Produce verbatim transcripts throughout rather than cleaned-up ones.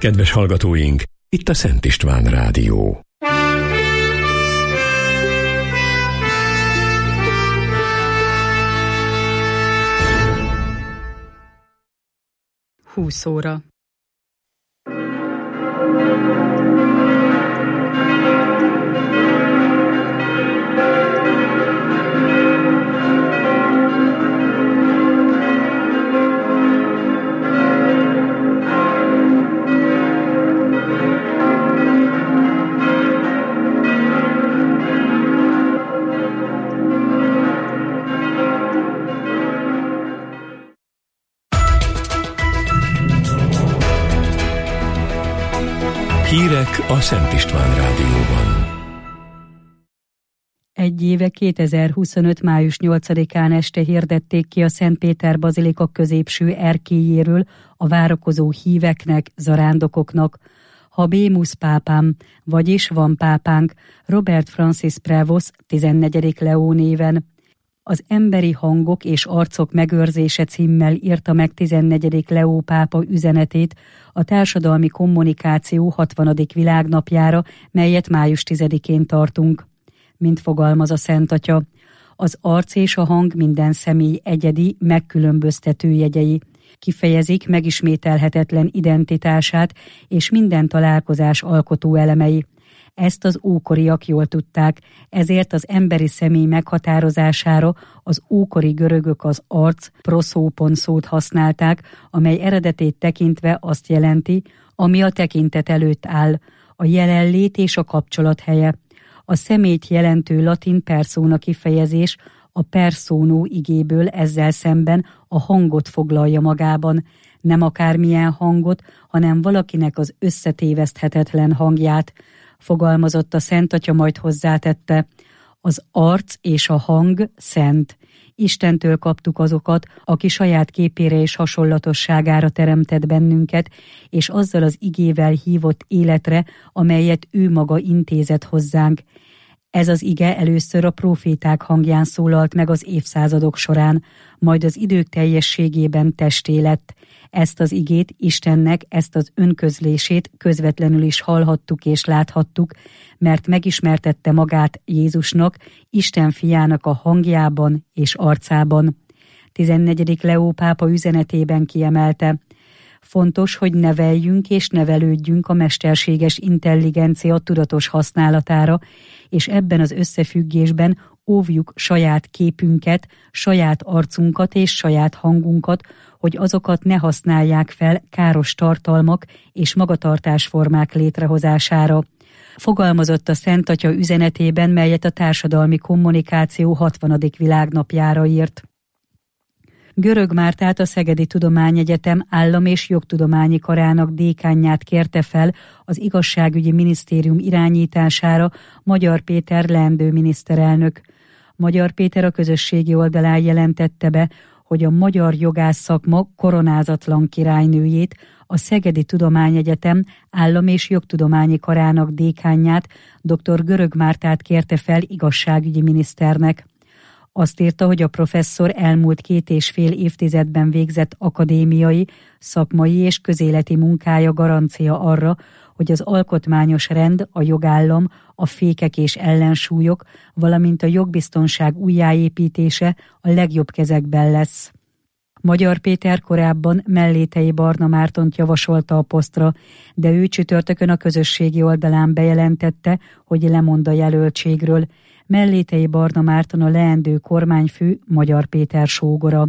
Kedves hallgatóink, itt a Szent István Rádió. húsz óra. Hírek a Szent István Rádióban. Egy éve kétezer-huszonöt. május nyolcadikán este hirdették ki a Szent Péter bazilika középső erkélyéről a várakozó híveknek, zarándokoknak. Habemus pápám, vagyis van pápánk, Robert Francis Prevost, tizennegyedik Leó néven. Az emberi hangok és arcok megőrzése címmel írta meg tizennegyedik Leó pápa üzenetét a társadalmi kommunikáció hatvanadik világnapjára, melyet május tizedikén tartunk. Mint fogalmaz a Szent Atya, az arc és a hang minden személy egyedi, megkülönböztető jegyei. Kifejezik megismételhetetlen identitását és minden találkozás alkotó elemei. Ezt az ókoriak jól tudták, ezért az emberi személy meghatározására az ókori görögök az arc, proszópon szót használták, amely eredetét tekintve azt jelenti, ami a tekintet előtt áll, a jelenlét és a kapcsolat helye. A személyt jelentő latin persona kifejezés a personó igéből ezzel szemben a hangot foglalja magában, nem akármilyen hangot, hanem valakinek az összetéveszthetetlen hangját. Fogalmazott a Szent Atya, majd hozzátette, az arc és a hang szent. Istentől kaptuk azokat, aki saját képére és hasonlatosságára teremtett bennünket, és azzal az igével hívott életre, amelyet ő maga intézett hozzánk. Ez az ige először a próféták hangján szólalt meg az évszázadok során, majd az idők teljességében testé lett. Ezt az igét, Istennek ezt az önközlését közvetlenül is hallhattuk és láthattuk, mert megismertette magát Jézusnak, Isten fiának a hangjában és arcában. tizennegyedik Leó pápa üzenetében kiemelte, fontos, hogy neveljünk és nevelődjünk a mesterséges intelligencia tudatos használatára, és ebben az összefüggésben óvjuk saját képünket, saját arcunkat és saját hangunkat, hogy azokat ne használják fel káros tartalmak és magatartásformák létrehozására. Fogalmazott a Szent Atya üzenetében, melyet a társadalmi kommunikáció hatvanadik világnapjára írt. Görög Mártát, a Szegedi Tudományegyetem állam- és jogtudományi karának dékánját kérte fel az igazságügyi minisztérium irányítására Magyar Péter leendő miniszterelnök. Magyar Péter a közösségi oldalán jelentette be, hogy a magyar jogász szakma koronázatlan királynőjét, a Szegedi Tudományegyetem állam- és jogtudományi karának dékánját, dr. Görög Mártát kérte fel igazságügyi miniszternek. Azt írta, hogy a professzor elmúlt két és fél évtizedben végzett akadémiai, szakmai és közéleti munkája garancia arra, hogy az alkotmányos rend, a jogállam, a fékek és ellensúlyok, valamint a jogbiztonság újjáépítése a legjobb kezekben lesz. Magyar Péter korábban Mellétei Barna Mártont javasolta a posztra, de ő csütörtökön a közösségi oldalán bejelentette, hogy lemond a jelöltségről. Mellétei Barna Márton a leendő kormányfő, Magyar Péter sógora.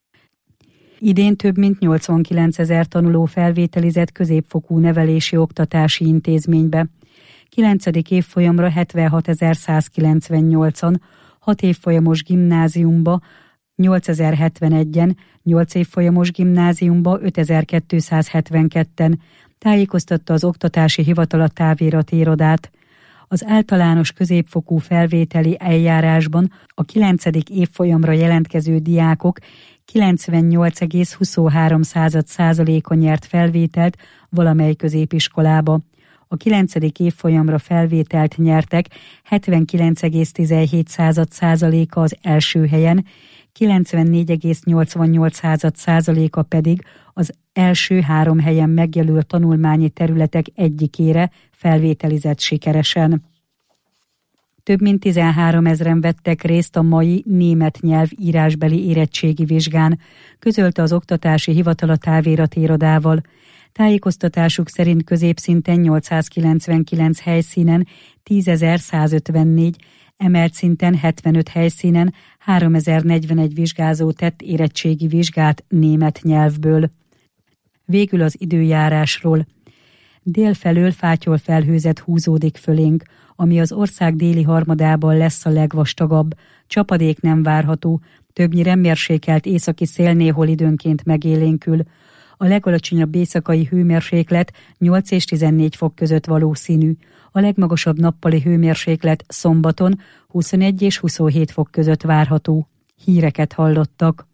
Idén több mint nyolcvankilencezer tanuló felvételizett középfokú nevelési oktatási intézménybe. kilencedik évfolyamra hetvenhatezer-százkilencvennyolcan, hat évfolyamos gimnáziumba nyolcezer-hetvenegyen, nyolc évfolyamos gimnáziumba ötezer-kétszázhetvenketten, tájékoztatta az Oktatási Hivatal a távirati irodát. Az általános középfokú felvételi eljárásban a kilencedik évfolyamra jelentkező diákok kilencvennyolc egész huszonhárom százaléka nyert felvételt valamely középiskolába. A kilencedik évfolyamra felvételt nyertek hetvenkilenc egész tizenhét százaléka az első helyen, kilencvennégy egész nyolcvannyolc százaléka pedig az első három helyen megjelölt tanulmányi területek egyikére felvételizett sikeresen. Több mint tizenháromezren vettek részt a mai német nyelv írásbeli érettségi vizsgán, közölte az Oktatási Hivatal a táviratirodával. Tájékoztatásuk szerint középszinten nyolcszázkilencvenkilenc helyszínen tízezer-százötvennégy, emelt szinten hetvenöt helyszínen háromezer-negyvenegy vizsgázó tett érettségi vizsgát német nyelvből. Végül az időjárásról. Délfelől fátyol felhőzet húzódik fölénk, ami az ország déli harmadában lesz a legvastagabb. Csapadék nem várható, többnyire mérsékelt északi szél néhol időnként megélénkül. A legalacsonyabb éjszakai hőmérséklet nyolc és tizennégy fok között valószínű. A legmagasabb nappali hőmérséklet szombaton huszonegy és huszonhét fok között várható. Híreket hallottak.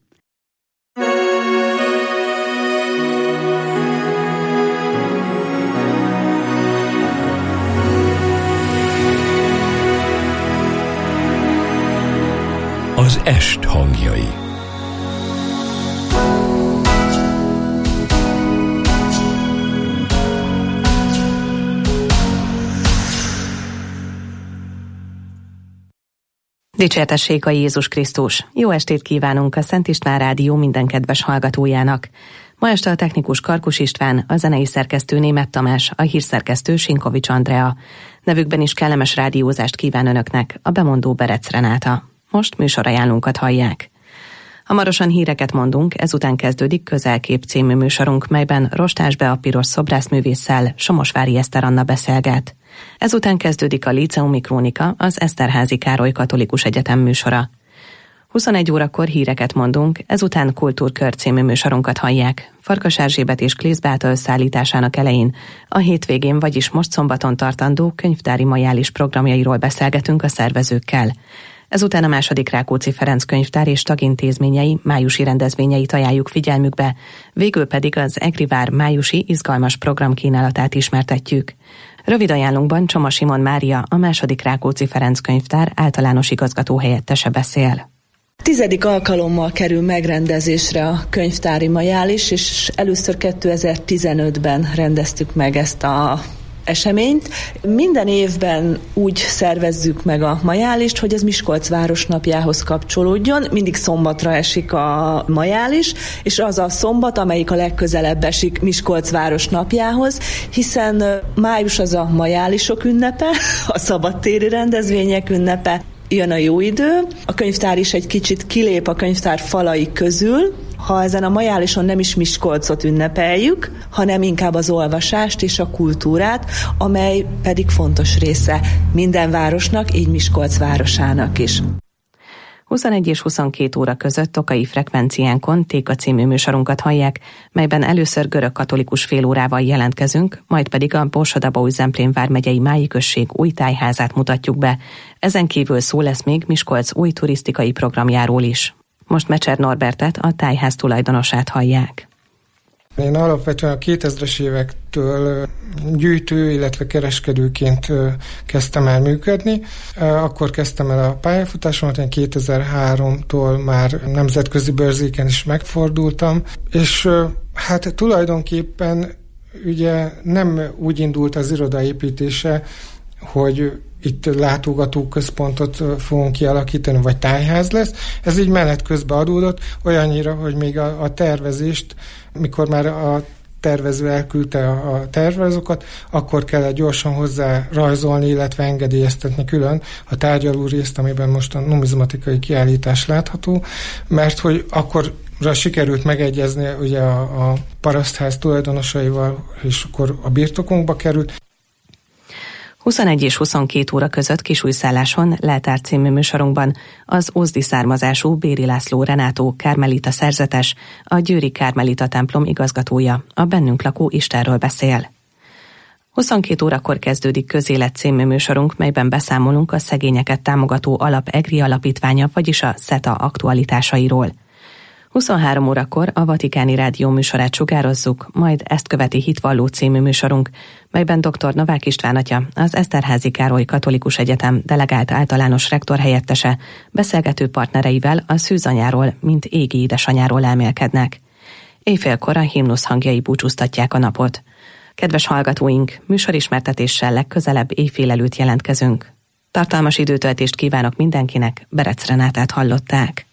Az est hangjai. Dicsértessék a Jézus Krisztus! Jó estét kívánunk a Szent István Rádió minden kedves hallgatójának! Ma este a technikus Karkus István, a zenei szerkesztő Németh Tamás, a hírszerkesztő Sinkovics Andrea. Nevükben is kellemes rádiózást kíván önöknek a bemondó Berec Renáta. Most műsorajánlónkat hallják. Hamarosan híreket mondunk, ezután kezdődik Közelkép című műsorunk, melyben Rostás Bea piros szobrászművésszel Somosvári Eszter Anna beszélget. Ezután kezdődik a Líceumi Krónika, az Eszterházy Károly Katolikus Egyetem műsora. huszonegy órakor híreket mondunk, ezután Kultúrkör című műsorunkat hallják. Farkas Erzsébet és Klész Beáta szállításának elején a hétvégén, vagyis most szombaton tartandó könyvtári majális programjairól beszélgetünk a szervezőkkel. Ezután a második Rákóczi Ferenc könyvtár és tagintézményei májusi rendezvényeit ajánljuk figyelmükbe, végül pedig az Egri vár májusi izgalmas programkínálatát ismertetjük. Rövid ajánlunkban Csoma Simon Mária, a második Rákóczi Ferenc könyvtár általános igazgató helyettese beszél. Tizedik alkalommal kerül megrendezésre a könyvtári majális, és először kétezer-tizenötben rendeztük meg ezt a eseményt. Minden évben úgy szervezzük meg a majálist, hogy ez Miskolc városnapjához kapcsolódjon. Mindig szombatra esik a majális, és az a szombat, amelyik a legközelebb esik Miskolc városnapjához, hiszen május az a majálisok ünnepe, a szabadtéri rendezvények ünnepe, jön a jó idő, a könyvtár is egy kicsit kilép a könyvtár falai közül, ha ezen a majálison nem is Miskolcot ünnepeljük, hanem inkább az olvasást és a kultúrát, amely pedig fontos része minden városnak, így Miskolc városának is. huszonegy és huszonkét óra között Tokai frekvenciánkon Téka című műsorunkat hallják, melyben először görög katolikus félórával jelentkezünk, majd pedig a Borsod-Abaúj-Zemplén vármegyei Mályi község új tájházát mutatjuk be. Ezen kívül szó lesz még Miskolc új turisztikai programjáról is. Most Mecser Norbertet, a tájház tulajdonosát hallják. Én alapvetően a kétezres évektől gyűjtő, illetve kereskedőként kezdtem el működni. Akkor kezdtem el a pályafutásomat, én kétezer-háromtól már nemzetközi bőrzéken is megfordultam, és hát tulajdonképpen ugye nem úgy indult az iroda építése, hogy itt látogatóközpontot fogunk kialakítani, vagy tájház lesz. Ez így menet közben adódott, olyannyira, hogy még a, a tervezést, mikor már a tervező elküldte a, a tervezőket, akkor kellett gyorsan hozzá rajzolni, illetve engedélyeztetni külön a tárgyaló részt, amiben most a numizmatikai kiállítás látható, mert hogy akkor sikerült megegyezni ugye a, a parasztház tulajdonosaival, és akkor a birtokunkba került. huszonegy és huszonkét óra között Kisújszálláson Leltár című műsorunkban az ózdi származású Béri László Renátó kármelita szerzetes, a győri kármelita templom igazgatója, a bennünk lakó Istenről beszél. huszonkét órakor kezdődik Közélet című műsorunk, melyben beszámolunk a szegényeket támogató alap Egri alapítványa, vagyis a SZETA aktualitásairól. huszonhárom órakor a Vatikáni Rádió műsorát sugározzuk, majd ezt követi Hitvalló című műsorunk, melyben dr. Novák István atya, az Eszterházy Károly Katolikus Egyetem delegált általános rektor helyettese beszélgető partnereivel a szűzanyáról, mint égi édesanyáról elmélkednek. Éjfélkor a himnusz hangjai búcsúztatják a napot. Kedves hallgatóink, műsorismertetéssel legközelebb éjfél előtt jelentkezünk. Tartalmas időtöltést kívánok mindenkinek, Berec Renátát hallották.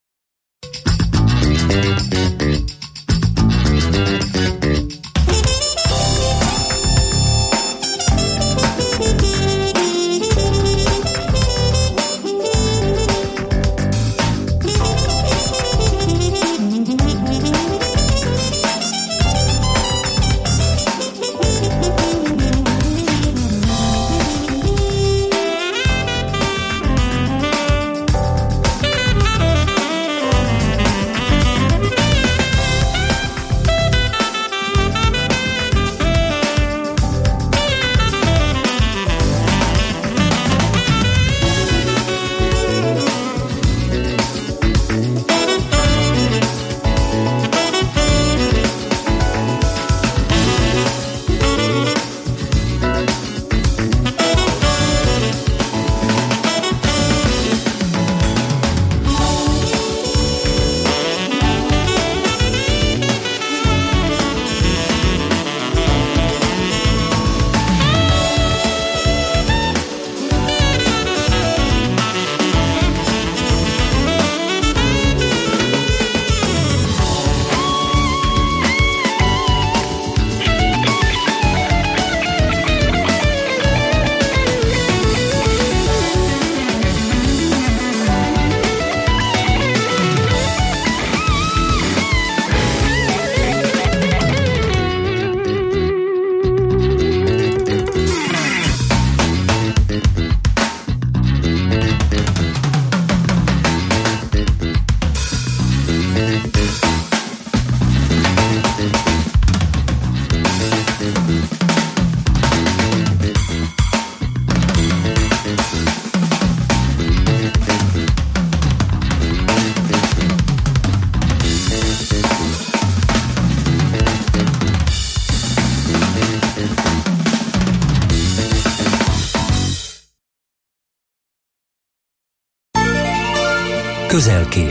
Közelkép.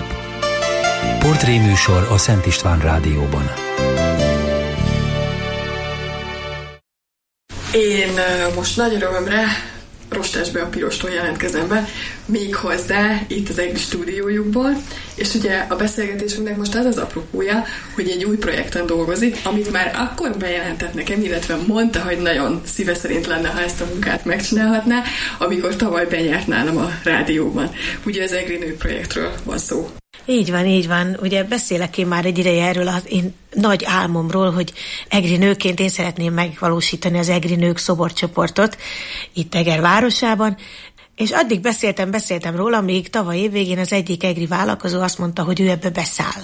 Portréműsor a Szent István Rádióban. Én most nagy örömömre Rostásbe a Pirostól jelentkezem be, még hozzá itt az EGRI stúdiójukból, és ugye a beszélgetésünknek most az az apropója, hogy egy új projekten dolgozik, amit már akkor bejelentett nekem, illetve mondta, hogy nagyon szíve szerint lenne, ha ezt a munkát megcsinálhatná, amikor tavaly benyert nálam a rádióban. Ugye az EGRI nő projektről van szó. Így van, így van. Ugye beszélek én már egy ideje erről az én nagy álmomról, hogy EGRI nőként én szeretném megvalósítani az EGRI nők szoborcsoportot itt Eger városában, és addig beszéltem, beszéltem róla, még tavaly évvégén az egyik EGRI vállalkozó azt mondta, hogy ő ebbe beszáll.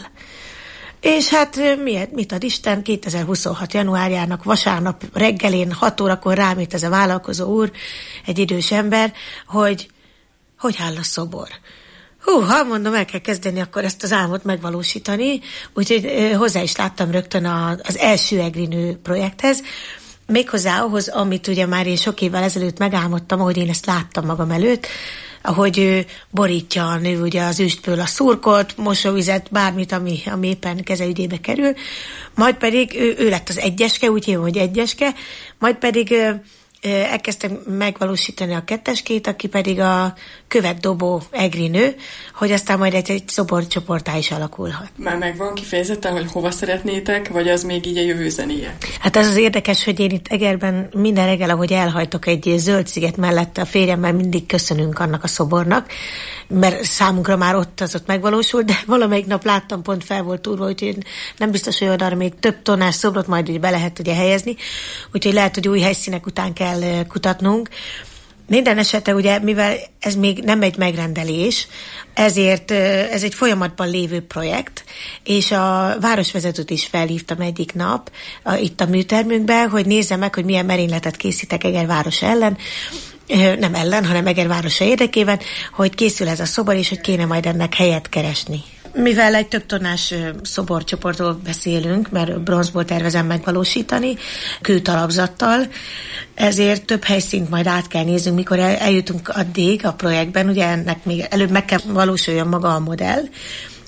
És hát miért, mit ad Isten, kétezer-huszonhat januárjának vasárnap reggelén hat órakor rám itt ez a vállalkozó úr, egy idős ember, hogy hogy áll a szobor. Hú, ha mondom, el kell kezdeni akkor ezt az álmot megvalósítani, úgyhogy hozzá is láttam rögtön az első EGRI nő projekthez, méghozzá ahhoz, amit ugye már én sok évvel ezelőtt megálmodtam, ahogy én ezt láttam magam előtt, ahogy ő borítja a nő ugye az üstből a szurkot, mosóvizet, bármit, ami, ami éppen kezeügyébe kerül, majd pedig ő, ő lett az egyeske, úgy hívom, hogy egyeske, majd pedig elkezdtem megvalósítani a ketteskét, aki pedig a követdobó EGRI nő, hogy aztán majd egy, egy szoborcsoporttá is alakulhat. Már megvan kifejezetten, hogy hova szeretnétek, vagy az még így a jövő zenéje? Hát az az érdekes, hogy én itt Egerben minden reggel, ahogy elhajtok egy zöld sziget mellett a férjemmel, mindig köszönünk annak a szobornak, mert számunkra már ott az ott megvalósult, de valamelyik nap láttam, pont fel volt túrva, úgyhogy nem biztos, hogy arra még több tonnás szobrot majd ugye be lehet ugye helyezni, úgyhogy lehet, hogy új helyszínek után kell kutatnunk. Minden esetre ugye, mivel ez még nem egy megrendelés, ezért ez egy folyamatban lévő projekt, és a városvezetőt is felhívtam egyik nap a, itt a műtermünkbe, hogy nézze meg, hogy milyen merényletet készítek Eger városa ellen, nem ellen, hanem Eger városa érdekében, hogy készül ez a szobor, és hogy kéne majd ennek helyet keresni. Mivel egy több tonnás szoborcsoportról beszélünk, mert bronzból tervezem megvalósítani, kőtalapzattal, ezért több helyszínt majd át kell néznünk, mikor eljutunk addig a projektben, ugye ennek még előbb meg kell valósuljon maga a modell,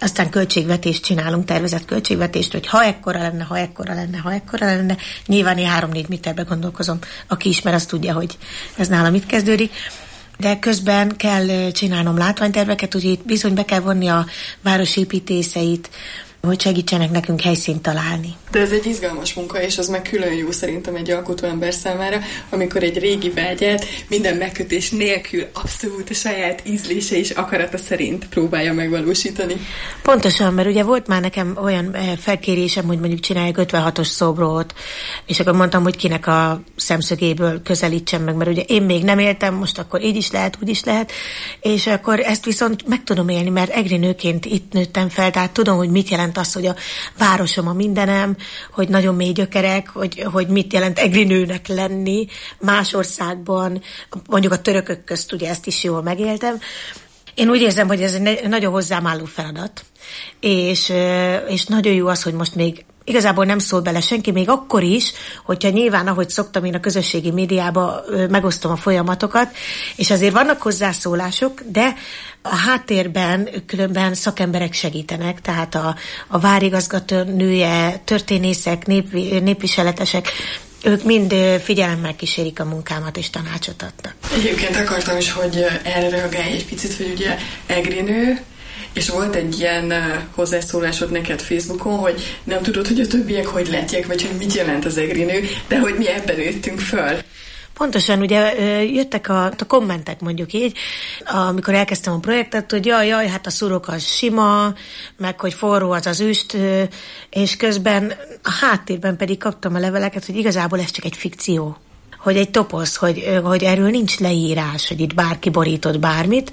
aztán költségvetést csinálunk, tervezett költségvetést, hogy ha ekkora lenne, ha ekkora lenne, ha ekkora lenne, nyilván én három-négy méterbe gondolkozom, aki ismer, azt tudja, hogy ez nálam itt kezdődik. De közben kell csinálnom látványterveket, ugye itt bizony be kell vonni a város építészeit, hogy segítsenek nekünk helyszínt találni. De ez egy izgalmas munka, és az meg külön jó szerintem egy alkotó ember számára, amikor egy régi vágyát minden megkötés nélkül abszolút a saját ízlése és akarata szerint próbálja megvalósítani. Pontosan, mert ugye volt már nekem olyan felkérésem, hogy mondjuk csinálják ötvenhatos szobrot, és akkor mondtam, hogy kinek a szemszögéből közelítsem meg, mert ugye én még nem éltem, most akkor így is lehet, úgy is lehet, és akkor ezt viszont meg tudom élni, mert egri nőként itt nőttem fel, tehát tudom, hogy mit jelent az, hogy a városom a mindenem, hogy nagyon mély gyökerek, hogy, hogy mit jelent egri nőnek lenni más országban, mondjuk a törökök közt ugye ezt is jól megéltem. Én úgy érzem, hogy ez egy nagyon hozzám álló feladat, és, és nagyon jó az, hogy most még igazából nem szól bele senki, még akkor is, hogyha nyilván, ahogy szoktam én a közösségi médiába, megosztom a folyamatokat, és azért vannak hozzászólások, de a háttérben különben szakemberek segítenek, tehát a, a várigazgató nője, történészek, nép, népviseletesek, ők mind figyelemmel kísérik a munkámat és tanácsot adtak. Egyébként akartam is, hogy erre reagálj egy picit, hogy ugye egri nő, és volt egy ilyen hozzászólásod neked Facebookon, hogy nem tudod, hogy a többiek hogy látják, vagy hogy mit jelent az egri nő, de hogy mi ebben nőttünk föl. Pontosan, ugye jöttek a, a kommentek, mondjuk így, amikor elkezdtem a projektet, hogy jaj, jaj, hát a szurok az sima, meg hogy forró az az üst, és közben a háttérben pedig kaptam a leveleket, hogy igazából ez csak egy fikció. Hogy egy toposz, hogy, hogy erről nincs leírás, hogy itt bárki borított bármit,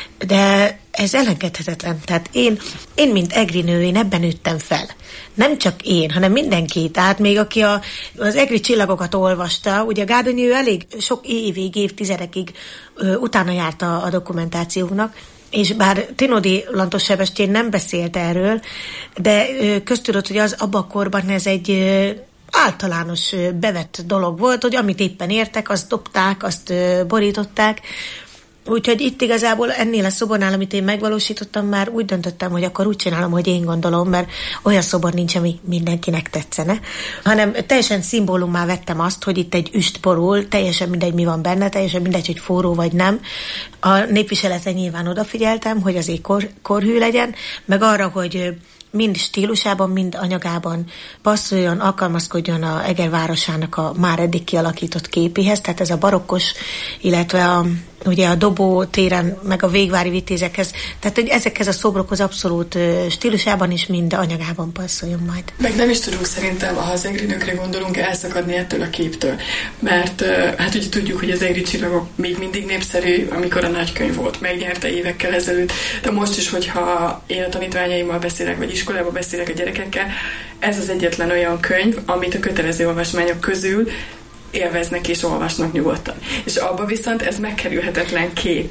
de ez elengedhetetlen. Tehát én, én mint egri nő, én ebben nőttem fel. Nem csak én, hanem mindenki. Tehát még aki a, az egri csillagokat olvasta, ugye Gárdonyi ő elég sok évig, évtizedekig ö, utána járt a, a dokumentációknak, és bár Tinodi Lantos Sebestyén nem beszélt erről, de ö, köztudott, hogy az abban a korban ez egy ö, általános bevett dolog volt, hogy amit éppen értek, azt dobták, azt borították. Úgyhogy itt igazából ennél a szobornál, amit én megvalósítottam, már úgy döntöttem, hogy akkor úgy csinálom, hogy én gondolom, mert olyan szobor nincs, ami mindenkinek tetszene, hanem teljesen szimbólummá vettem azt, hogy itt egy üst borul, teljesen mindegy, mi van benne, teljesen mindegy, hogy forró vagy nem. A népviseletre nyilván odafigyeltem, hogy azért kor, korhű legyen, meg arra, hogy mind stílusában, mind anyagában passzoljon, alkalmazkodjon a Eger városának a már eddig kialakított képéhez, tehát ez a barokkos, illetve a, ugye a Dobó téren, meg a végvári vitézekhez, tehát hogy ezekhez a szobrokhoz abszolút stílusában is, mind anyagában passzoljon majd. Meg nem is tudunk szerintem, ha az egri nőkre gondolunk, elszakadni ettől a képtől, mert hát ugye tudjuk, hogy az egri csillagok még mindig népszerű, amikor a nagykönyv volt, megnyerte évekkel ezelőtt, de most is, hogyha én a tanítványaimmal beszélek, vagy iskolában beszélek a gyerekekkel, ez az egyetlen olyan könyv, amit a kötelező olvasmányok közül élveznek és olvasnak nyugodtan. És abban viszont ez megkerülhetetlen kép.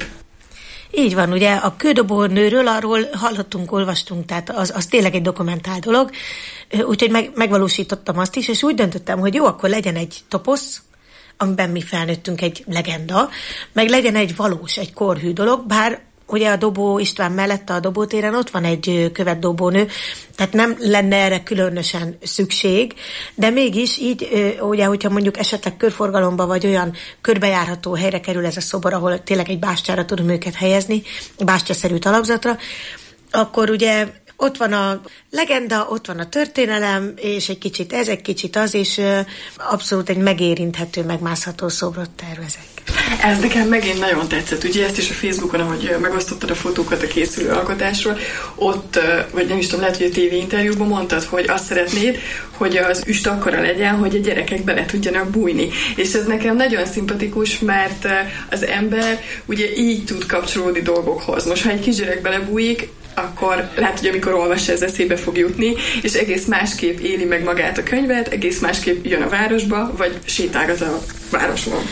Így van, ugye a kődobó nőről arról hallottunk, olvastunk, tehát az, az tényleg egy dokumentált dolog, úgyhogy meg, megvalósítottam azt is, és úgy döntöttem, hogy jó, akkor legyen egy toposz, amiben mi felnőttünk, egy legenda, meg legyen egy valós, egy korhű dolog, bár ugye a Dobó István mellett a Dobó téren ott van egy követdobónő, tehát nem lenne erre különösen szükség, de mégis így, ugye, hogyha mondjuk esetleg körforgalomba vagy olyan körbejárható helyre kerül ez a szobor, ahol tényleg egy bástyára tudom őket helyezni, bástyaszerű talapzatra, akkor ugye ott van a legenda, ott van a történelem, és egy kicsit ez, egy kicsit az, és abszolút egy megérinthető, megmászható szobrot tervezek. Ez nekem megint nagyon tetszett. Ugye ezt is a Facebookon, ahogy megosztottad a fotókat a készülő alkotásról, ott, vagy nem is tudom, lehet, hogy a tévéinterjúban mondtad, hogy azt szeretnéd, hogy az üst akkora legyen, hogy a gyerekek bele tudjanak bújni. És ez nekem nagyon szimpatikus, mert az ember ugye így tud kapcsolódni dolgokhoz. Most, ha egy kisgyerek belebújik, akkor lehet, hogy amikor olvassa, ez eszébe fog jutni, és egész másképp éli meg magát a könyvet, egész másképp jön a városba, vagy sétálgat a városban.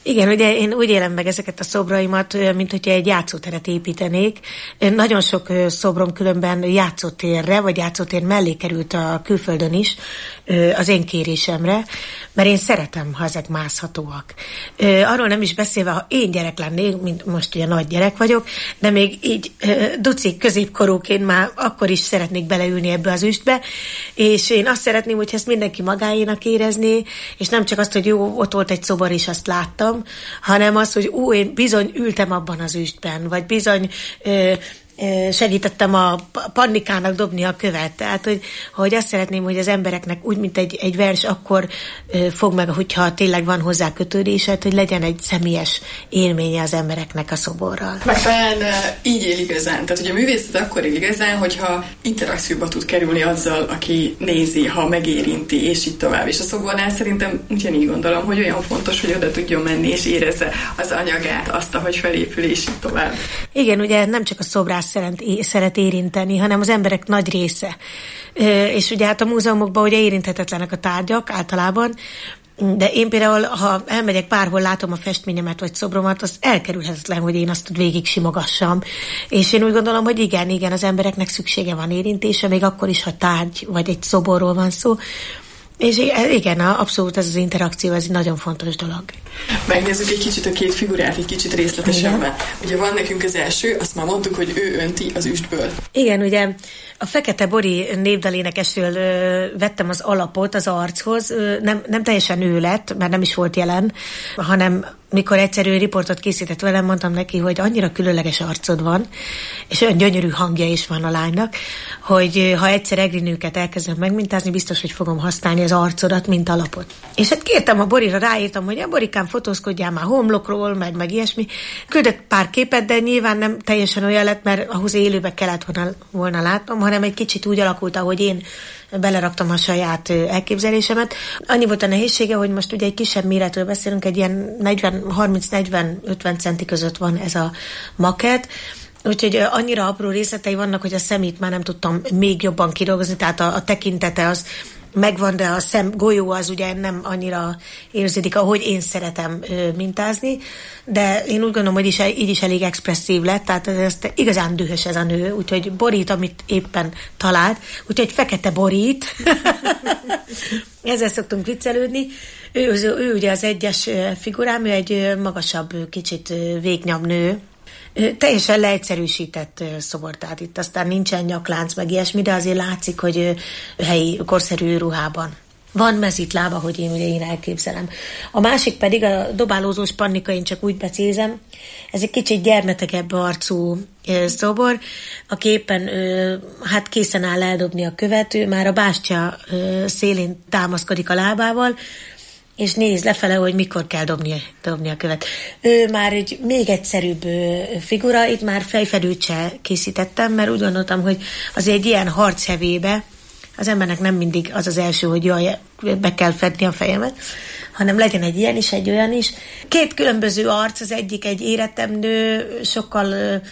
Igen, ugye én úgy élem meg ezeket a szobraimat, mint hogyha egy játszóteret építenék. Nagyon sok szobrom különben játszótérre, vagy játszótér mellé került a külföldön is, az én kérésemre, mert én szeretem, ha ezek mászhatóak. Arról nem is beszélve, ha én gyerek lennék, mint most ugye nagy gyerek vagyok, de még így duci középkorúként már akkor is szeretnék beleülni ebbe az üstbe, és én azt szeretném, hogy ezt mindenki magáénak érezné, és nem csak azt, hogy jó, ott volt egy szobor, és azt láttam, hanem az, hogy ú, én bizony ültem abban az üstben, vagy bizony ö, ö, segítettem a pannikának dobni a követ. Tehát, hogy, hogy azt szeretném, hogy az embereknek úgy, mint egy, egy vers, akkor ö, fog meg, hogyha tényleg van hozzá kötődésed, hogy legyen egy személyes élménye az embereknek a szoborral. Meg talán így él igazán. Tehát, hogy a művészet akkor él igazán, hogyha interakcióba tud kerülni azzal, aki nézi, ha megérinti, és így tovább. És a szobornál szerintem ugyanígy gondolom, hogy olyan fontos, hogy oda tudjon menni, és érezze az anyagát, azt, ahogy felépül, és így tovább. Igen, ugye nem csak a szobrász szeret, szeret érinteni, hanem az emberek nagy része. És ugye hát a múzeumokban ugye érinthetetlenek a tárgyak általában, de én például, ha elmegyek bárhol, látom a festményemet vagy szobromat, az elkerülhetetlen, hogy én azt végig simogassam. És én úgy gondolom, hogy igen, igen, az embereknek szüksége van érintése, még akkor is, ha tárgy vagy egy szoborról van szó. És igen, abszolút ez az interakció, ez egy nagyon fontos dolog. Megnézzük egy kicsit a két figurát, egy kicsit részletesebben. Ugye van nekünk az első, azt már mondtuk, hogy ő önti az üstből. Igen, ugye a Fekete Bori népdalénekesről vettem az alapot az archoz, nem, nem teljesen ő lett, mert nem is volt jelen, hanem mikor egyszerű riportot készített velem, mondtam neki, hogy annyira különleges arcod van, és olyan gyönyörű hangja is van a lánynak, hogy ha egyszer egrinőket elkezdem megmintázni, biztos, hogy fogom használni az arcodat, mint alapot. És hát kértem a Borira, ráírtam, hogy a Borikám, fotózkodjál már homlokról, meg, meg ilyesmi. Küldött pár képet, de nyilván nem teljesen olyan lett, mert ahhoz élőbe kellett volna, volna látnom, hanem egy kicsit úgy alakult, ahogy én beleraktam a saját elképzelésemet. Annyi volt a nehézsége, hogy most ugye egy kisebb méretről beszélünk, egy ilyen harminc negyven ötven centi között van ez a maket, úgyhogy annyira apró részletei vannak, hogy a szemét már nem tudtam még jobban kidolgozni, tehát a, a tekintete az megvan, de a szem golyó az ugye nem annyira érződik, ahogy én szeretem ö, mintázni, de én úgy gondolom, hogy is, így is elég expresszív lett, tehát ez igazán dühös ez a nő, úgyhogy borít, amit éppen talált, úgyhogy Fekete Borít, ezzel szoktunk viccelődni. Ő, ő, ő ugye az egyes figurám, ő egy magasabb, kicsit végnyabb nő, teljesen leegyszerűsített szobor, tehát itt aztán nincsen nyaklánc, meg ilyesmi, de azért látszik, hogy helyi, korszerű ruhában van mezitlába, hogy én, ugye én elképzelem. A másik pedig a dobálózós Pannika, én csak úgy becézem, ez egy kicsit gyermetegebb arcú szobor, aki éppen hát készen áll eldobni a követ, ő már a bástya szélén támaszkodik a lábával, és néz lefele, hogy mikor kell dobni, dobni a követ. Ő már egy még egyszerűbb figura, itt már fejfedőt se készítettem, mert úgy gondoltam, hogy azért egy ilyen harchevébe az embernek nem mindig az az első, hogy jaj, be kell fedni a fejemet, hanem legyen egy ilyen is, egy olyan is. Két különböző arc, az egyik egy érettebb nő, sokkal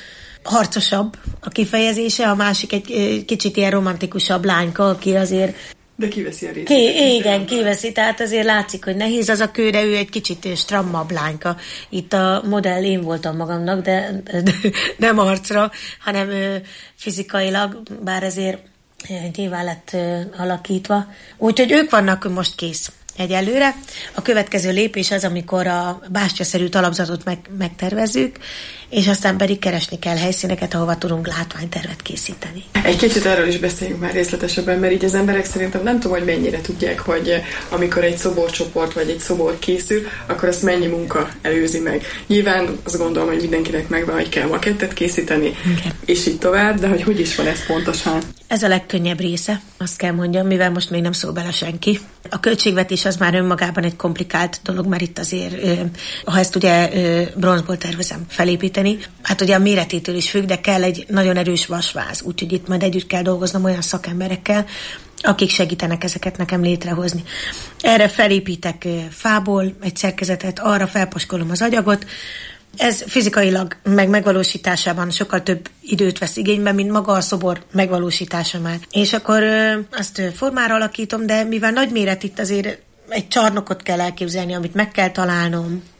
harcosabb a kifejezése, a másik egy kicsit ilyen romantikusabb lányka, aki azért de kiveszi a részét. Ki, igen, kiveszi, tehát azért látszik, hogy nehéz az a kő, de ő egy kicsit strammabb lányka. Itt a modell én voltam magamnak, de, de nem arcra, hanem fizikailag, bár ezért nyilván lett alakítva. Úgyhogy ők vannak most kész egyelőre. A következő lépés az, amikor a bástyaszerű talapzatot meg, megtervezzük, és aztán pedig keresni kell helyszíneket, ahova tudunk látványtervet készíteni. Egy kicsit erről is beszéljünk már részletesebben, mert így az emberek szerintem nem tudom, hogy mennyire tudják, hogy amikor egy szoborcsoport vagy egy szobor készül, akkor azt mennyi munka előzi meg. Nyilván azt gondolom, hogy mindenkinek megvan, hogy kell makettet készíteni, okay, és így tovább, de hogy hogy is van ez pontosan? Ez a legkönnyebb része, azt kell mondjam, mivel most még nem szól bele senki. A költségvetés az már önmagában egy komplikált dolog, mert itt azért, ha ezt ugye bronzból tervezem felépíteni, hát ugye a méretétől is függ, de kell egy nagyon erős vasváz, úgyhogy itt majd együtt kell dolgoznom olyan szakemberekkel, akik segítenek ezeket nekem létrehozni. Erre felépítek fából egy szerkezetet, arra felposkolom az agyagot. Ez fizikailag meg megvalósításában sokkal több időt vesz igénybe, mint maga a szobor megvalósítása már. És akkor ö, azt formára alakítom, de mivel nagy méret itt azért egy csarnokot kell elképzelni, amit meg kell találnom,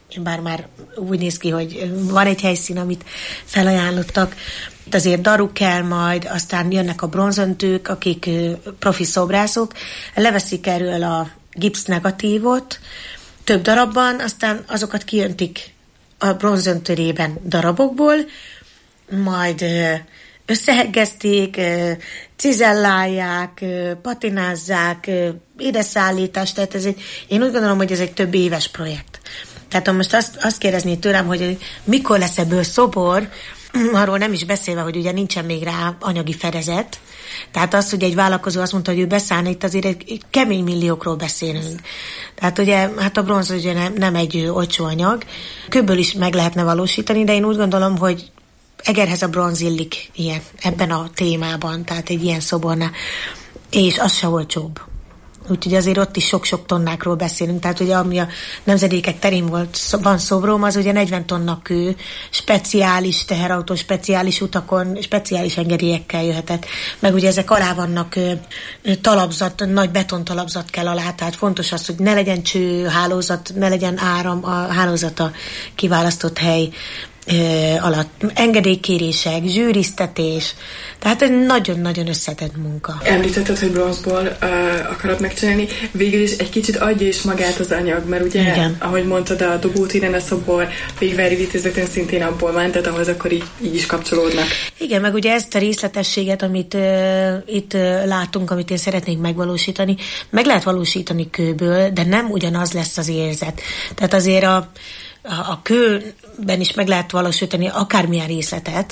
bár már úgy néz ki, hogy van egy helyszín, amit felajánlottak. Azért daru kell majd, aztán jönnek a bronzöntők, akik profi szobrászok, leveszik erről a gipsz negatívot több darabban, aztán azokat kijöntik a bronzöntörében darabokból, majd összeheggezték, cizellálják, patinázzák, édeszállítást, tehát ez egy, én úgy gondolom, hogy ez egy több éves projekt. Tehát most azt, azt kérdezni tőlem, hogy mikor lesz ebből szobor, arról nem is beszélve, hogy ugye nincsen még rá anyagi fedezet. Tehát az, hogy egy vállalkozó azt mondta, hogy ő beszállna, itt azért egy, egy kemény milliókról beszélünk. Tehát ugye, hát a bronz ugye nem, nem egy olcsó anyag. Kőből is meg lehetne valósítani, de én úgy gondolom, hogy Egerhez a bronz illik ilyen, ebben a témában, tehát egy ilyen szobornál. És az se olcsóbb. Úgyhogy azért ott is sok-sok tonnákról beszélünk. Tehát ugye ami a nemzedékek terén volt, van szobrom, az ugye negyven tonna kő, speciális teherautó, speciális utakon, speciális engedélyekkel jöhetett. Meg ugye ezek alá vannak ö, talapzat, nagy betontalapzat kell alá, tehát fontos az, hogy ne legyen cső, hálózat, ne legyen áram, a hálózata kiválasztott hely alatt, engedélykérések, zsűriztetés, tehát egy nagyon-nagyon összetett munka. Említetted, hogy bronzból uh, akarod megcsinálni, végül is egy kicsit adja is magát az anyag, mert ugye, igen, ahogy mondtad, a Dobót Irene szobor Végvári Vitézeten szintén abból ment, tehát ahhoz akkor így, így is kapcsolódnak. Igen, meg ugye ezt a részletességet, amit uh, itt uh, látunk, amit én szeretnék megvalósítani, meg lehet valósítani kőből, de nem ugyanaz lesz az érzet. Tehát azért a a kőben is meg lehet valósítani akármilyen részletet,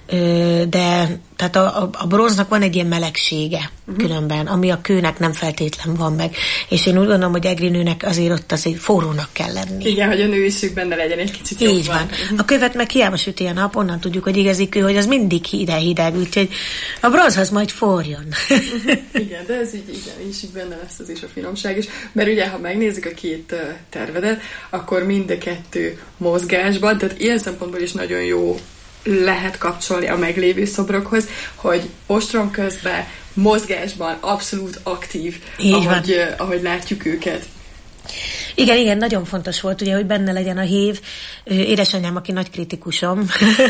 de tehát a, a bronznak van egy ilyen melegsége uh-huh. különben, ami a kőnek nem feltétlen van meg. És én úgy gondolom, hogy egri nőnek azért ott azért forrónak kell lenni. Igen, hogy a nőiség benne legyen egy kicsit jobban. Így van. Uh-huh. A követ meg hiába süti a nap, onnan tudjuk, hogy igazi kő, hogy az mindig hideg-hideg, úgyhogy a bronzhoz majd forjon. Igen, de ez így, igen, így, így benne lesz az is a finomság is. Mert ugye, ha megnézzük a két tervedet, akkor mind a kettő mozgásban, tehát ilyen szempontból is nagyon jó lehet kapcsolni a meglévő szobrokhoz, hogy ostrom közben, mozgásban abszolút aktív, ahogy, ahogy látjuk őket. Igen, igen, nagyon fontos volt, ugye, hogy benne legyen a hév. Édesanyám, aki nagy kritikusom,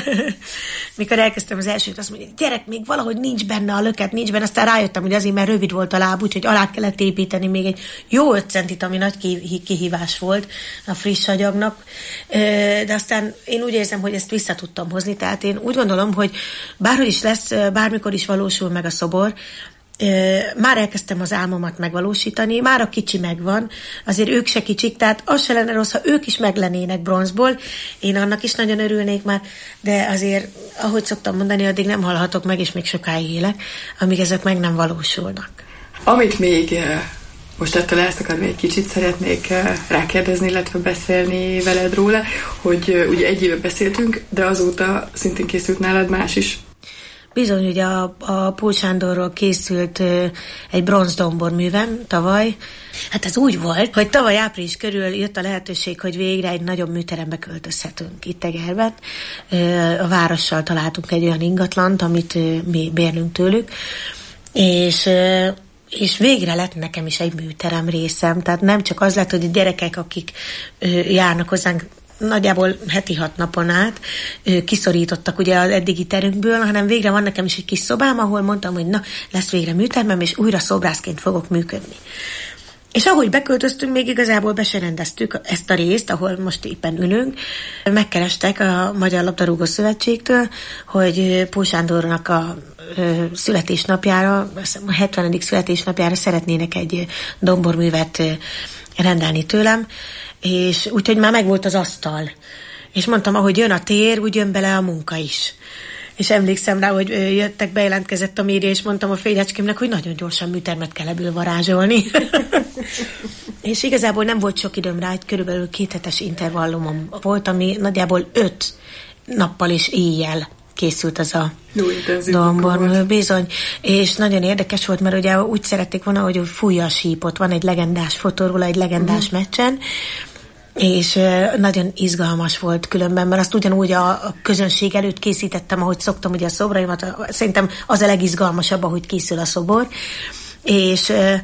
mikor elkezdtem az elsőt, azt mondja, gyerek, még valahogy nincs benne a löket, nincs benne, aztán rájöttem, hogy azért, mert rövid volt a láb, úgyhogy alá kellett építeni még egy jó öt centit, ami nagy kihívás volt a friss agyagnak, de aztán én úgy érzem, hogy ezt vissza tudtam hozni, tehát én úgy gondolom, hogy bárhogy is lesz, bármikor is valósul meg a szobor, már elkezdtem az álmomat megvalósítani, már a kicsi megvan, azért ők se kicsik, tehát az se lenne rossz, ha ők is meglennének bronzból, én annak is nagyon örülnék már, de azért, ahogy szoktam mondani, addig nem halhatok meg, és még sokáig élek, amíg ezek meg nem valósulnak. Amit még most ettől elszakadva egy kicsit szeretnék rákérdezni, illetve beszélni veled róla, hogy ugye egy éve beszéltünk, de azóta szintén készült nálad más is. Bizony, ugye a, a Pól Sándorról készült ö, egy bronzdombor művem tavaly. Hát ez úgy volt, hogy tavaly április körül jött a lehetőség, hogy végre egy nagyobb műterembe költözhetünk itt Egerben. Ö, a várossal találtunk egy olyan ingatlant, amit ö, mi bérlünk tőlük, és... Ö, és végre lett nekem is egy műterem részem, tehát nem csak az lett, hogy a gyerekek, akik ö, járnak hozzánk, nagyjából heti hat napon át ö, kiszorítottak ugye az eddigi terünkből, hanem végre van nekem is egy kis szobám, ahol mondtam, hogy na, lesz végre műtermem, és újra szobrászként fogok működni. És ahogy beköltöztünk, még igazából be se rendeztük ezt a részt, ahol most éppen ülünk. Megkerestek a Magyar Labdarúgó Szövetségtől, hogy Pól Sándornak a ö, születésnapjára, a hetvenedik születésnapjára szeretnének egy domborművet ö, rendelni tőlem, és úgyhogy már megvolt az asztal. És mondtam, ahogy jön a tér, úgy jön bele a munka is. És emlékszem rá, hogy jöttek, bejelentkezett a média, és mondtam a fényecskémnek, hogy nagyon gyorsan műtermet kell ebből varázsolni. És igazából nem volt sok időm rá, egy körülbelül kéthetes intervallumom volt, ami nagyjából öt nappal és éjjel készült az a dombor, bizony. És nagyon érdekes volt, mert ugye úgy szerették volna, hogy fújja a sípot. Van egy legendás fotó róla, egy legendás uh-huh. meccsen, és uh, nagyon izgalmas volt különben, mert azt ugyanúgy a, a közönség előtt készítettem, ahogy szoktam ugye a szobraimat. Szerintem az a legizgalmasabb, ahogy készül a szobor. És uh,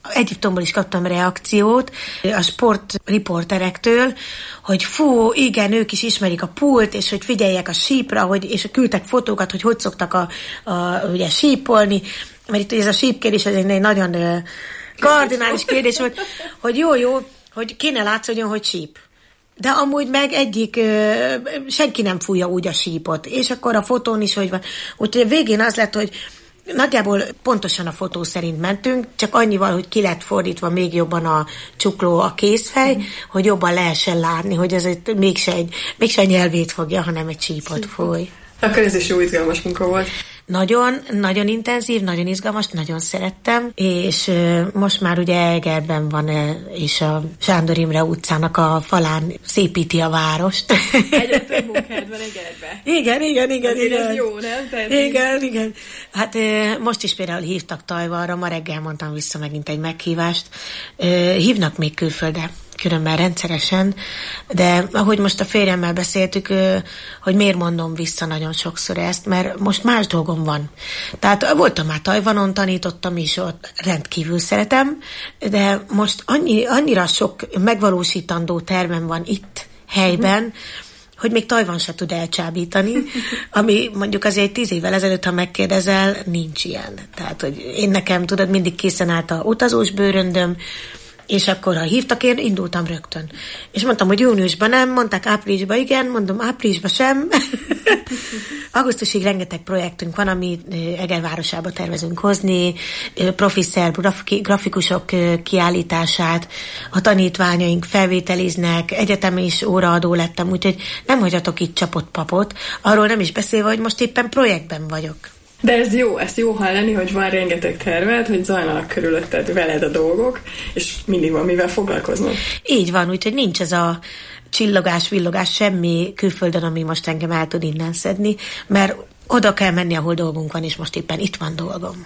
Egyiptomból is kaptam reakciót a sportriporterektől, hogy fú, igen, ők is ismerik a pult, és hogy figyeljek a sípra, hogy, és küldtek fotókat, hogy hogy szoktak a, a, ugye sípolni, mert itt ez a sípkérdés, ez egy nagyon uh, kardinális kérdés, hogy, hogy jó, jó, hogy kéne látszódjon, hogy síp. De amúgy meg egyik, uh, senki nem fújja úgy a sípot, és akkor a fotón is, hogy van. Úgyhogy a végén az lett, hogy nagyjából pontosan a fotó szerint mentünk, csak annyival, hogy ki lett fordítva még jobban a csukló, a kézfej, mm. hogy jobban lehessen látni, hogy ez egy, mégse, egy, mégse egy nyelvét fogja, hanem egy csípot fúj. Akkor ez is jó izgalmas munka volt. Nagyon, nagyon intenzív, nagyon izgalmas, nagyon szerettem, és most már ugye Egerben van, és a Sándor Imre utcának a falán szépíti a várost. Egyre több munkád van Egerben. Igen, igen, igen. igen. Ez jó, nem? Tehát igen, így... igen. Hát most is például hívtak Tajvanra, ma reggel mondtam vissza megint egy meghívást. Hívnak még külföldre, különben rendszeresen, de ahogy most a férjemmel beszéltük, hogy miért mondom vissza nagyon sokszor ezt, mert most más dolgom van. Tehát voltam már Tajvanon, tanítottam is ott, rendkívül szeretem, de most annyi, annyira sok megvalósítandó tervem van itt, helyben, hogy még Tajvan se tud elcsábítani, ami mondjuk azért tíz évvel ezelőtt, ha megkérdezel, nincs ilyen. Tehát, hogy én nekem, tudod, mindig készen állt a utazós bőröndöm, és akkor, ha hívtak, én indultam rögtön. És mondtam, hogy júniusban nem, mondták áprilisban igen, mondom áprilisban sem. Augusztusig rengeteg projektünk van, ami Eger városába tervezünk hozni, profi szerb grafikusok kiállítását, a tanítványaink felvételiznek, egyetemi is óraadó lettem, úgyhogy nem hagyhatok itt csapott papot, arról nem is beszélve, hogy most éppen projektben vagyok. De ez jó, ezt jó hallani, hogy van rengeteg terved, hogy zajlanak körülötted veled a dolgok, és mindig van mivel foglalkoznod. Így van, úgyhogy nincs ez a csillogás, villogás, semmi külföldön, ami most engem el tud innen szedni, mert oda kell menni, ahol dolgunk van, és most éppen itt van dolgom.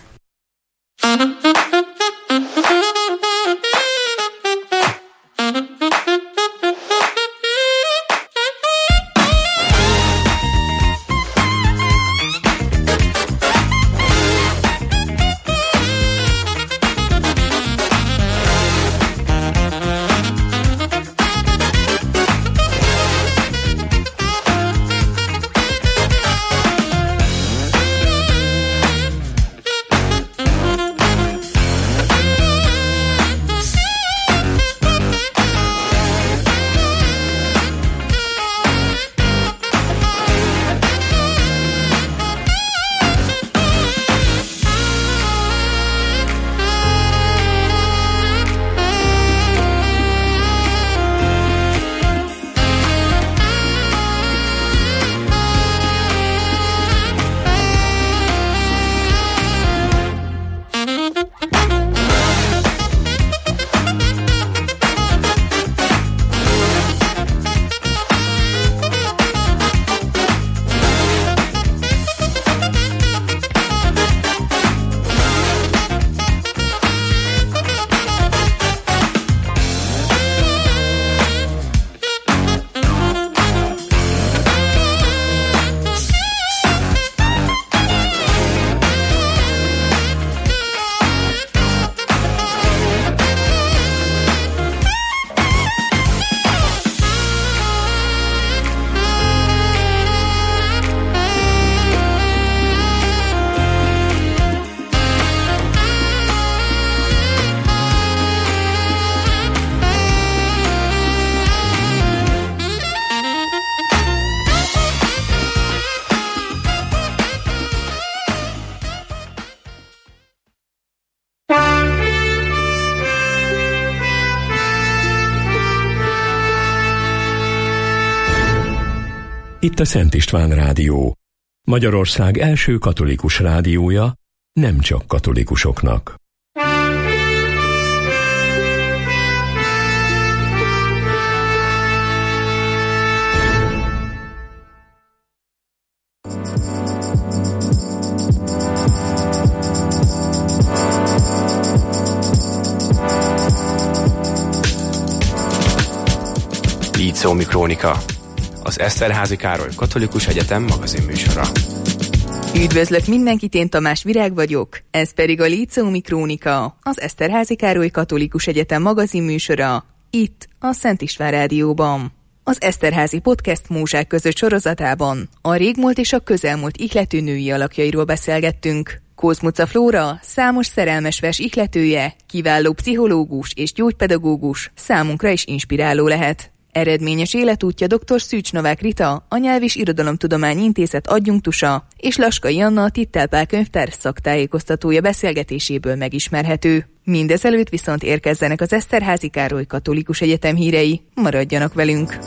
Itt a Szent István Rádió, Magyarország első katolikus rádiója, nem csak katolikusoknak. Így szól Mikrónika, az Eszterházy Károly Katolikus Egyetem magazinműsora. Üdvözlök mindenkit, én Tamás Virág vagyok, ez pedig a Líceumi Krónika, az Eszterházy Károly Katolikus Egyetem magazinműsora, itt a Szent István Rádióban. Az Eszterházy Podcast Múzsák között sorozatában a régmúlt és a közelmúlt ihlető női alakjairól beszélgettünk. Kozmuca Flóra, számos szerelmes vers ihletője, kiváló pszichológus és gyógypedagógus, számunkra is inspiráló lehet. Eredményes életútja dr. Szűcs Novák Rita, a Nyelv és Irodalomtudományi Intézet adjunktusa, és Laskai Anna, a Tittel Pál könyvtár szaktájékoztatója beszélgetéséből megismerhető. Mindezelőtt viszont érkezzenek az Eszterházy Károly Katolikus Egyetem hírei. Maradjanak velünk!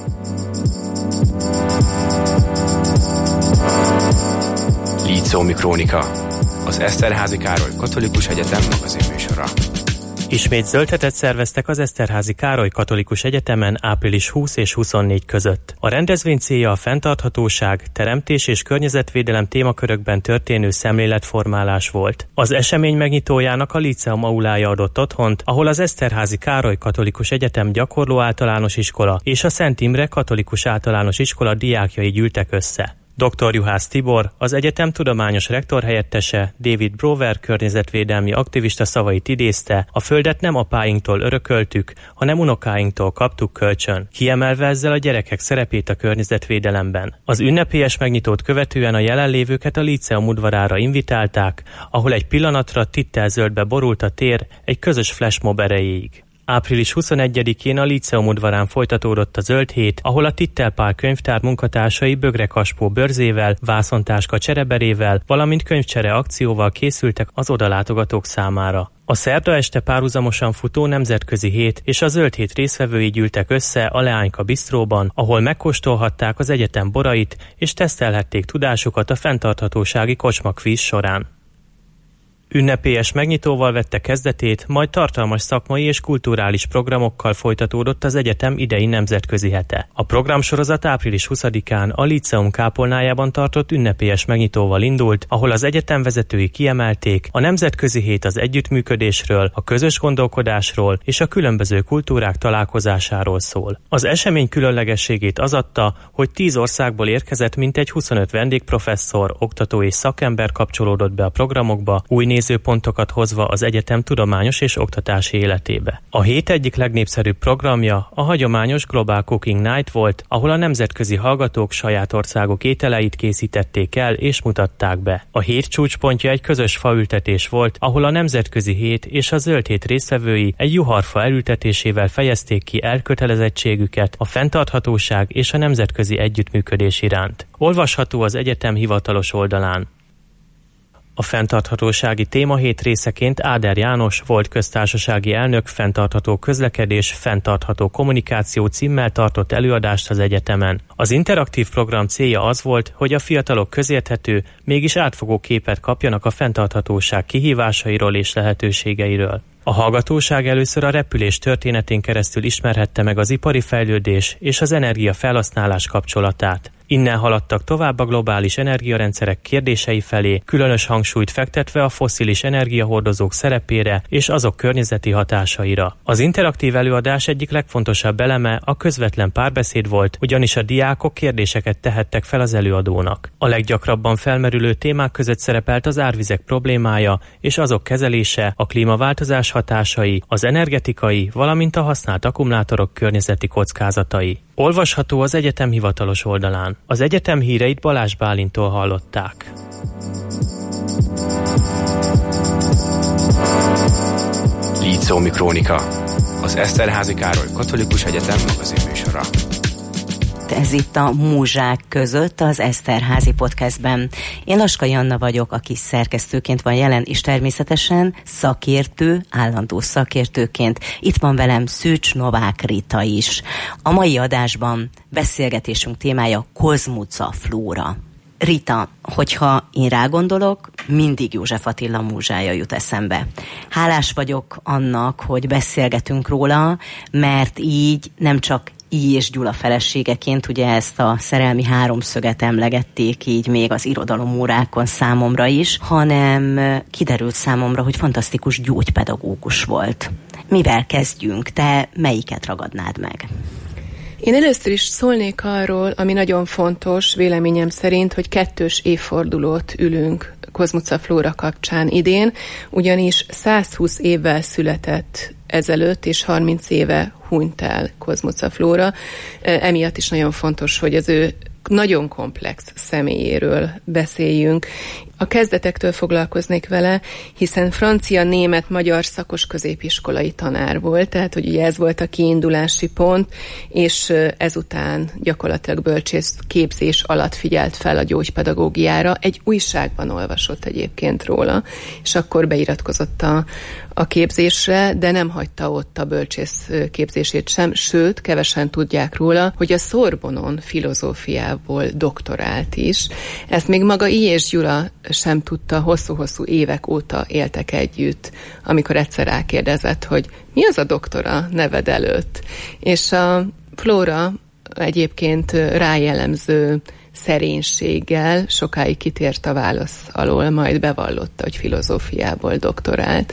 Líceumi Krónika, az Eszterházy Károly Katolikus Egyetem magazinműsora. Ismét zöldhetet szerveztek az Eszterházy Károly Katolikus Egyetemen április huszadika és huszonnégyedike között. A rendezvény célja a fenntarthatóság, teremtés és környezetvédelem témakörökben történő szemléletformálás volt. Az esemény megnyitójának a Líceum aulája adott otthont, ahol az Eszterházy Károly Katolikus Egyetem gyakorló általános iskola és a Szent Imre Katolikus Általános Iskola diákjai gyűltek össze. doktor Juhász Tibor, az egyetem tudományos rektorhelyettese, David Brower környezetvédelmi aktivista szavait idézte: a földet nem apáinktól örököltük, hanem unokáinktól kaptuk kölcsön, kiemelve ezzel a gyerekek szerepét a környezetvédelemben. Az ünnepélyes megnyitót követően a jelenlévőket a Líceum udvarára invitálták, ahol egy pillanatra tittelzöldbe borult a tér egy közös flashmob erejéig. április huszonegyedikén a Líceum udvarán folytatódott a Zöld Hét, ahol a Tittel Pál könyvtár munkatársai Bögre Kaspó bőrzével, vászontáska csereberével, valamint könyvcsere akcióval készültek az odalátogatók számára. A szerda este párhuzamosan futó nemzetközi hét és a Zöld Hét résztvevői gyűltek össze a Leányka bistróban, ahol megkóstolhatták az egyetem borait és tesztelhették tudásukat a fenntarthatósági kocsmakvíz során. Ünnepélyes megnyitóval vette kezdetét, majd tartalmas szakmai és kulturális programokkal folytatódott az egyetem idei nemzetközi hete. A programsorozat április huszadikán a Líceum kápolnájában tartott ünnepélyes megnyitóval indult, ahol az egyetem vezetői kiemelték: a nemzetközi hét az együttműködésről, a közös gondolkodásról és a különböző kultúrák találkozásáról szól. Az esemény különlegességét az adta, hogy tíz országból érkezett mintegy huszonöt vendégprofesszor, oktató és szakember kapcsolódott be a programokba, új nézőpontokat hozva az egyetem tudományos és oktatási életébe. A hét egyik legnépszerűbb programja a hagyományos Global Cooking Night volt, ahol a nemzetközi hallgatók saját országok ételeit készítették el és mutatták be. A hét csúcspontja egy közös faültetés volt, ahol a nemzetközi hét és a Zöld Hét résztvevői egy juharfa elültetésével fejezték ki elkötelezettségüket a fenntarthatóság és a nemzetközi együttműködés iránt. Olvasható az egyetem hivatalos oldalán. A fenntarthatósági témahét részeként Áder János volt köztársasági elnök fenntartható közlekedés, fenntartható kommunikáció címmel tartott előadást az egyetemen. Az interaktív program célja az volt, hogy a fiatalok közérthető, mégis átfogó képet kapjanak a fenntarthatóság kihívásairól és lehetőségeiről. A hallgatóság először a repülés történetén keresztül ismerhette meg az ipari fejlődés és az energiafelhasználás kapcsolatát. Innen haladtak tovább a globális energiarendszerek kérdései felé, különös hangsúlyt fektetve a fosszilis energiahordozók szerepére és azok környezeti hatásaira. Az interaktív előadás egyik legfontosabb eleme a közvetlen párbeszéd volt, ugyanis a diákok kérdéseket tehettek fel az előadónak. A leggyakrabban felmerülő témák között szerepelt az árvizek problémája és azok kezelése, a klímaváltozás hatásai, az energetikai, valamint a használt akkumulátorok környezeti kockázatai. Olvasható az egyetem hivatalos oldalán. Az egyetem híreit Balázs Bálintól hallották. Líceumi Krónika, az Eszterházy Károly Katolikus Egyetem magazinműsora. Ez itt a Múzsák között az Eszterházy Podcastben. Én Laskai Anna vagyok, aki szerkesztőként van jelen, és természetesen szakértő, állandó szakértőként. Itt van velem Szűcs Novák Rita is. A mai adásban beszélgetésünk témája Kozmuca Flóra. Rita, hogyha én rágondolok, mindig József Attila múzsája jut eszembe. Hálás vagyok annak, hogy beszélgetünk róla, mert így nem csak I. és Gyula feleségeként, ugye ezt a szerelmi háromszöget emlegették így még az irodalomórákon számomra is, hanem kiderült számomra, hogy fantasztikus gyógypedagógus volt. Mivel kezdjünk? Te melyiket ragadnád meg? Én először is szólnék arról, ami nagyon fontos véleményem szerint, hogy kettős évfordulót ülünk Kozmuca Flóra kapcsán idén, ugyanis százhúsz évvel született ezelőtt, és harminc éve hunyt el Kozmuca Flóra. Emiatt is nagyon fontos, hogy az ő nagyon komplex személyéről beszéljünk. A kezdetektől foglalkoznék vele, hiszen francia, német, magyar szakos középiskolai tanár volt, tehát hogy ugye ez volt a kiindulási pont, és ezután gyakorlatilag bölcsész képzés alatt figyelt fel a gyógypedagógiára. Egy újságban olvasott egyébként róla, és akkor beiratkozott a, a képzésre, de nem hagyta ott a bölcsész képzését sem, sőt, kevesen tudják róla, hogy a Szorbonon filozófiából doktorált is. Ezt még maga I. és Gyula sem tudta, hosszú-hosszú évek óta éltek együtt, amikor egyszer rákérdezett, hogy mi az a doktora neved előtt. És a Flóra egyébként rájellemző szerénységgel sokáig kitért a válasz alól, majd bevallotta, hogy filozófiából doktorált.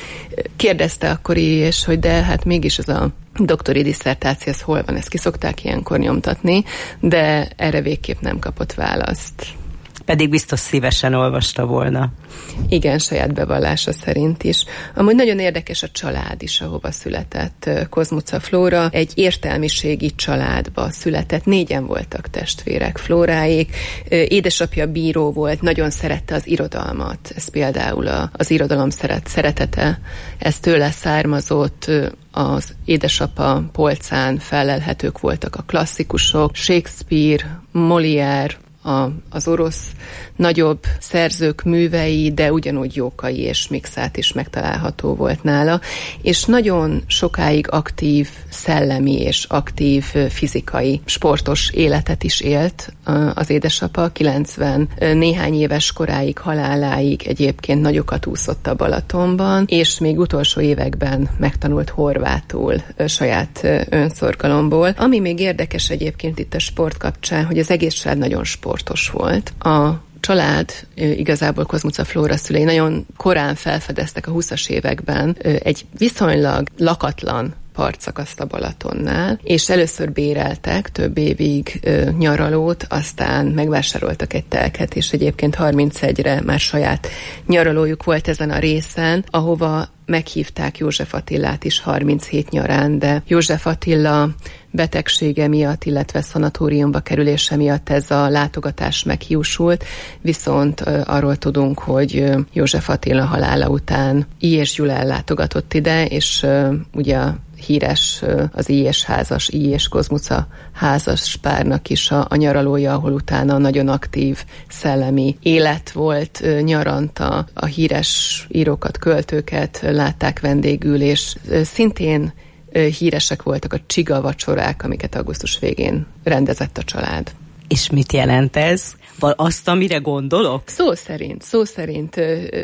Kérdezte akkor I. és hogy de hát mégis az a doktori disszertáció, ez hol van, ezt ki szokták ilyenkor nyomtatni, de erre végképp nem kapott választ. Pedig biztos szívesen olvasta volna. Igen, saját bevallása szerint is. Amúgy nagyon érdekes a család is, ahova született Kozmuca Flóra. Egy értelmiségi családba született, négyen voltak testvérek, Flóráék. Édesapja bíró volt, nagyon szerette az irodalmat. Ez például az irodalom szeret, szeretete. Ez tőle származott. Az édesapa polcán fellelhetők voltak a klasszikusok, Shakespeare, Molière, A, az orosz nagyobb szerzők művei, de ugyanúgy Jókai és Mikszát is megtalálható volt nála, és nagyon sokáig aktív szellemi és aktív fizikai, sportos életet is élt az édesapa, kilencven néhány éves koráig, haláláig egyébként nagyokat úszott a Balatonban, és még utolsó években megtanult horvátul saját önszorgalomból. Ami még érdekes egyébként itt a sport kapcsán, hogy az egész család nagyon sportos volt. A család, igazából Kozmuca Flóra szülei nagyon korán felfedeztek a húszas években egy viszonylag lakatlan partszakaszt a Balatonnál, és először béreltek több évig ö, nyaralót, aztán megvásároltak egy telket, és egyébként harmincegyre már saját nyaralójuk volt ezen a részen, ahova meghívták József Attilát is harminchét nyarán, de József Attila betegsége miatt, illetve szanatóriumba kerülése miatt ez a látogatás meghiúsult, viszont ö, arról tudunk, hogy ö, József Attila halála után I. és Gyula ellátogatott ide, és ö, ugye híres az I. és házas, I. és Kozmuca házas párnak is a, a nyaralója, ahol utána nagyon aktív szellemi élet volt nyaranta. A híres írókat, költőket látták vendégül, és szintén híresek voltak a csiga vacsorák, amiket augusztus végén rendezett a család. És mit jelent ez? Val azt, amire gondolok? Szó szerint, szó szerint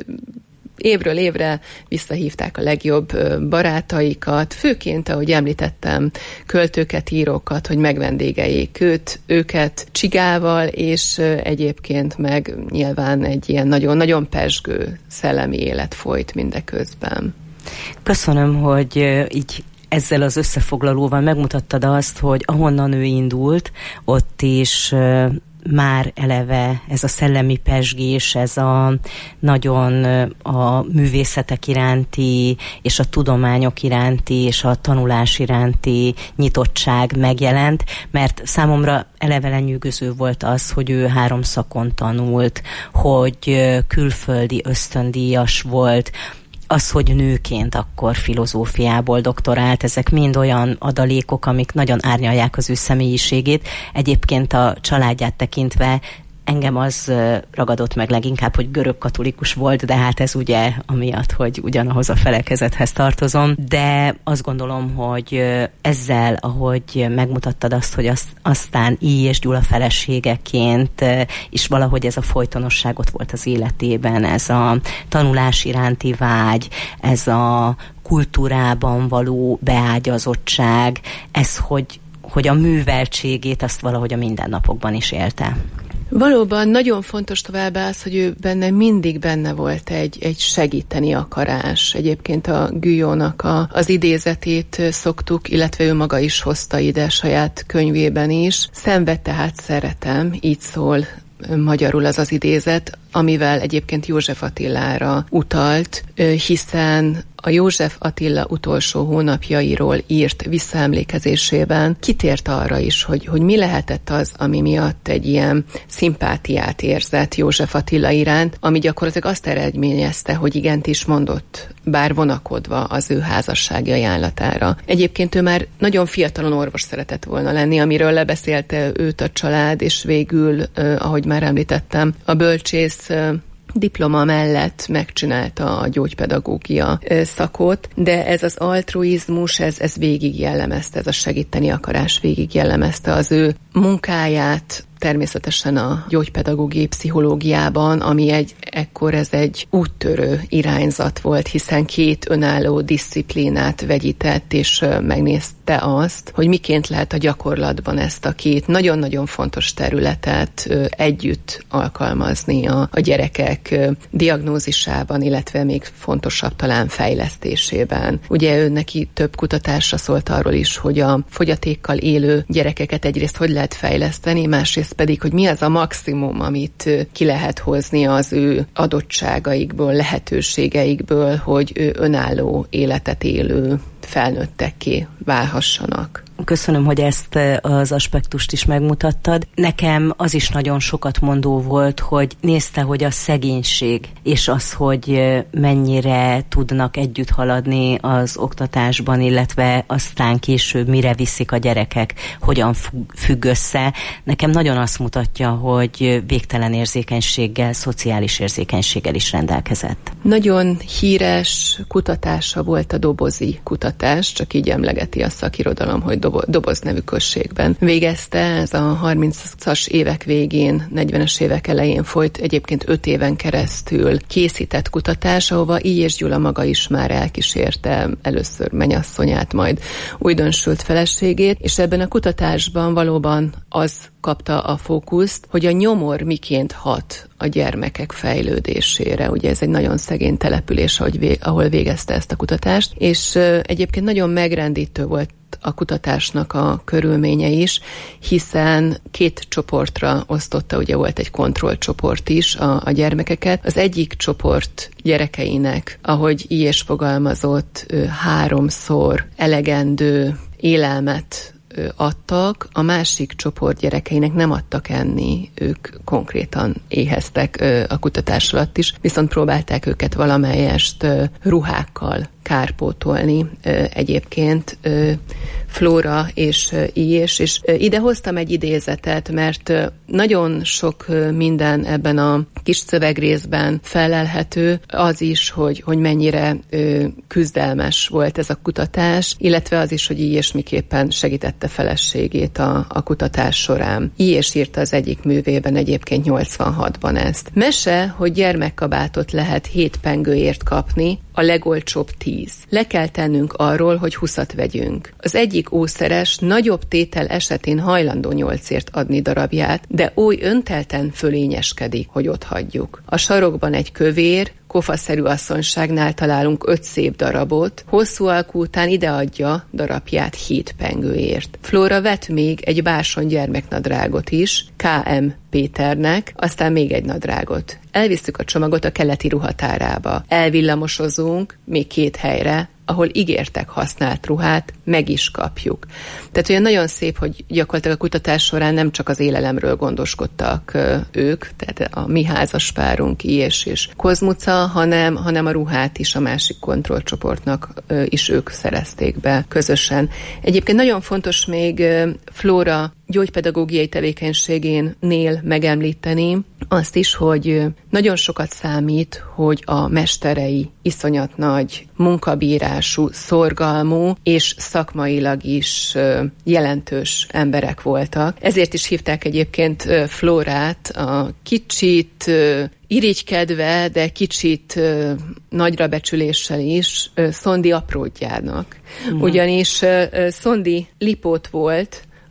évről évre visszahívták a legjobb barátaikat, főként, ahogy említettem, költőket, írókat, hogy megvendégeljék őt, őket csigával, és egyébként meg nyilván egy ilyen nagyon-nagyon pezsgő szellemi élet folyt mindeközben. Köszönöm, hogy így ezzel az összefoglalóval megmutattad azt, hogy ahonnan ő indult, ott is már eleve ez a szellemi pezsgés, ez a nagyon a művészetek iránti, és a tudományok iránti, és a tanulás iránti nyitottság megjelent, mert számomra eleve lenyűgöző volt az, hogy ő három szakon tanult, hogy külföldi ösztöndíjas volt, az, hogy nőként akkor filozófiából doktorált, ezek mind olyan adalékok, amik nagyon árnyalják az ő személyiségét. Egyébként a családját tekintve engem az ragadott meg leginkább, hogy görög-katolikus volt, de hát ez ugye amiatt, hogy ugyanahoz a felekezethez tartozom. De azt gondolom, hogy ezzel, ahogy megmutattad azt, hogy azt, aztán I. és Gyula feleségeként is valahogy ez a folytonosság ott volt az életében, ez a tanulás iránti vágy, ez a kultúrában való beágyazottság, ez, hogy, hogy a műveltségét azt valahogy a mindennapokban is élte. Valóban nagyon fontos továbbá az, hogy ő benne mindig benne volt egy, egy segíteni akarás. Egyébként a Guillaume-nak a, az idézetét szoktuk, illetve ő maga is hozta ide saját könyvében is. Szenved tehát szeretem, így szól magyarul az az idézet, amivel egyébként József Attilára utalt, hiszen a József Attila utolsó hónapjairól írt visszaemlékezésében kitért arra is, hogy, hogy mi lehetett az, ami miatt egy ilyen szimpátiát érzett József Attila iránt, ami gyakorlatilag azt eredményezte, hogy igent is mondott, bár vonakodva az ő házassági ajánlatára. Egyébként ő már nagyon fiatalon orvos szeretett volna lenni, amiről lebeszélte őt a család, és végül, ahogy már említettem, a bölcsész diploma mellett megcsinálta a gyógypedagógia szakot, de ez az altruizmus, ez, ez végig jellemezte, ez a segíteni akarás végig jellemezte az ő munkáját, természetesen a gyógypedagógiai pszichológiában, ami egy, ekkor ez egy úttörő irányzat volt, hiszen két önálló diszciplínát vegyített, és megnézte azt, hogy miként lehet a gyakorlatban ezt a két nagyon-nagyon fontos területet együtt alkalmazni a, a gyerekek diagnózisában, illetve még fontosabb talán fejlesztésében. Ugye ő neki több kutatásra szólt arról is, hogy a fogyatékkal élő gyerekeket egyrészt hogy lehet fejleszteni, másrészt pedig, hogy mi az a maximum, amit ki lehet hozni az ő adottságaikból, lehetőségeikből, hogy ő önálló életet élő felnőttekké válhassanak. Köszönöm, hogy ezt az aspektust is megmutattad. Nekem az is nagyon sokat mondó volt, hogy nézte, hogy a szegénység és az, hogy mennyire tudnak együtt haladni az oktatásban, illetve aztán később mire viszik a gyerekek, hogyan függ össze. Nekem nagyon azt mutatja, hogy végtelen érzékenységgel, szociális érzékenységgel is rendelkezett. Nagyon híres kutatása volt a dobozi kutatás, csak így emlegeti a szakirodalom, hogy Doboz nevű községben végezte. Ez a harmincas évek végén, negyvenes évek elején folyt, egyébként öt éven keresztül készített kutatás, ahova I. és Gyula maga is már elkísérte először mennyasszonyát, majd újdonsült feleségét, és ebben a kutatásban valóban az kapta a fókuszt, hogy a nyomor miként hat a gyermekek fejlődésére. Ugye ez egy nagyon szegény település, ahol végezte ezt a kutatást, és egyébként nagyon megrendítő volt a kutatásnak a körülménye is, hiszen két csoportra osztotta, ugye volt egy kontrollcsoport is a, a gyermekeket. Az egyik csoport gyerekeinek, ahogy I. és fogalmazott, háromszor elegendő élelmet adtak, a másik csoport gyerekeinek nem adtak enni, ők konkrétan éheztek a kutatás alatt is, viszont próbálták őket valamelyest ruhákkal kárpótolni egyébként Flóra és I. és, és ide hoztam egy idézetet, mert nagyon sok minden ebben a kis szövegrészben felelhető, az is, hogy, hogy mennyire küzdelmes volt ez a kutatás, illetve az is, hogy I. és miképpen segítette feleségét a, a kutatás során. I. és írta az egyik művében egyébként nyolcvanhatban ezt. Mese, hogy gyermekkabátot lehet hét pengőért kapni, a legolcsóbb tíz. Le kell tennünk arról, hogy huszat vegyünk. Az egyik ószeres nagyobb tétel esetén hajlandó nyolcért adni darabját, de oly öntelten fölényeskedik, hogy ott hagyjuk. A sarokban egy kövér, kofaszerű asszonyságnál találunk öt szép darabot, hosszú alkú után ideadja darabját hét pengőért. Flóra vett még egy bársony gyermeknadrágot is, K M Péternek, aztán még egy nadrágot. Elvisztük a csomagot a keleti ruhatárába. Elvillamosozunk még két helyre, ahol ígértek használt ruhát, meg is kapjuk. Tehát olyan nagyon szép, hogy gyakorlatilag a kutatás során nem csak az élelemről gondoskodtak ők, tehát a mi házaspárunk, I. és, és Kozmuca, hanem, hanem a ruhát is a másik kontrollcsoportnak is ők szerezték be közösen. Egyébként nagyon fontos még Flóra gyógypedagógiai tevékenységénél megemlíteni azt is, hogy nagyon sokat számít, hogy a mesterei iszonyat nagy munkabírású, szorgalmú és szakmailag is jelentős emberek voltak. Ezért is hívták egyébként Flórát a kicsit irigykedve, de kicsit uh, nagyra becsüléssel is uh, Szondi apródjának. Uh-huh. Ugyanis uh, Szondi Lipót volt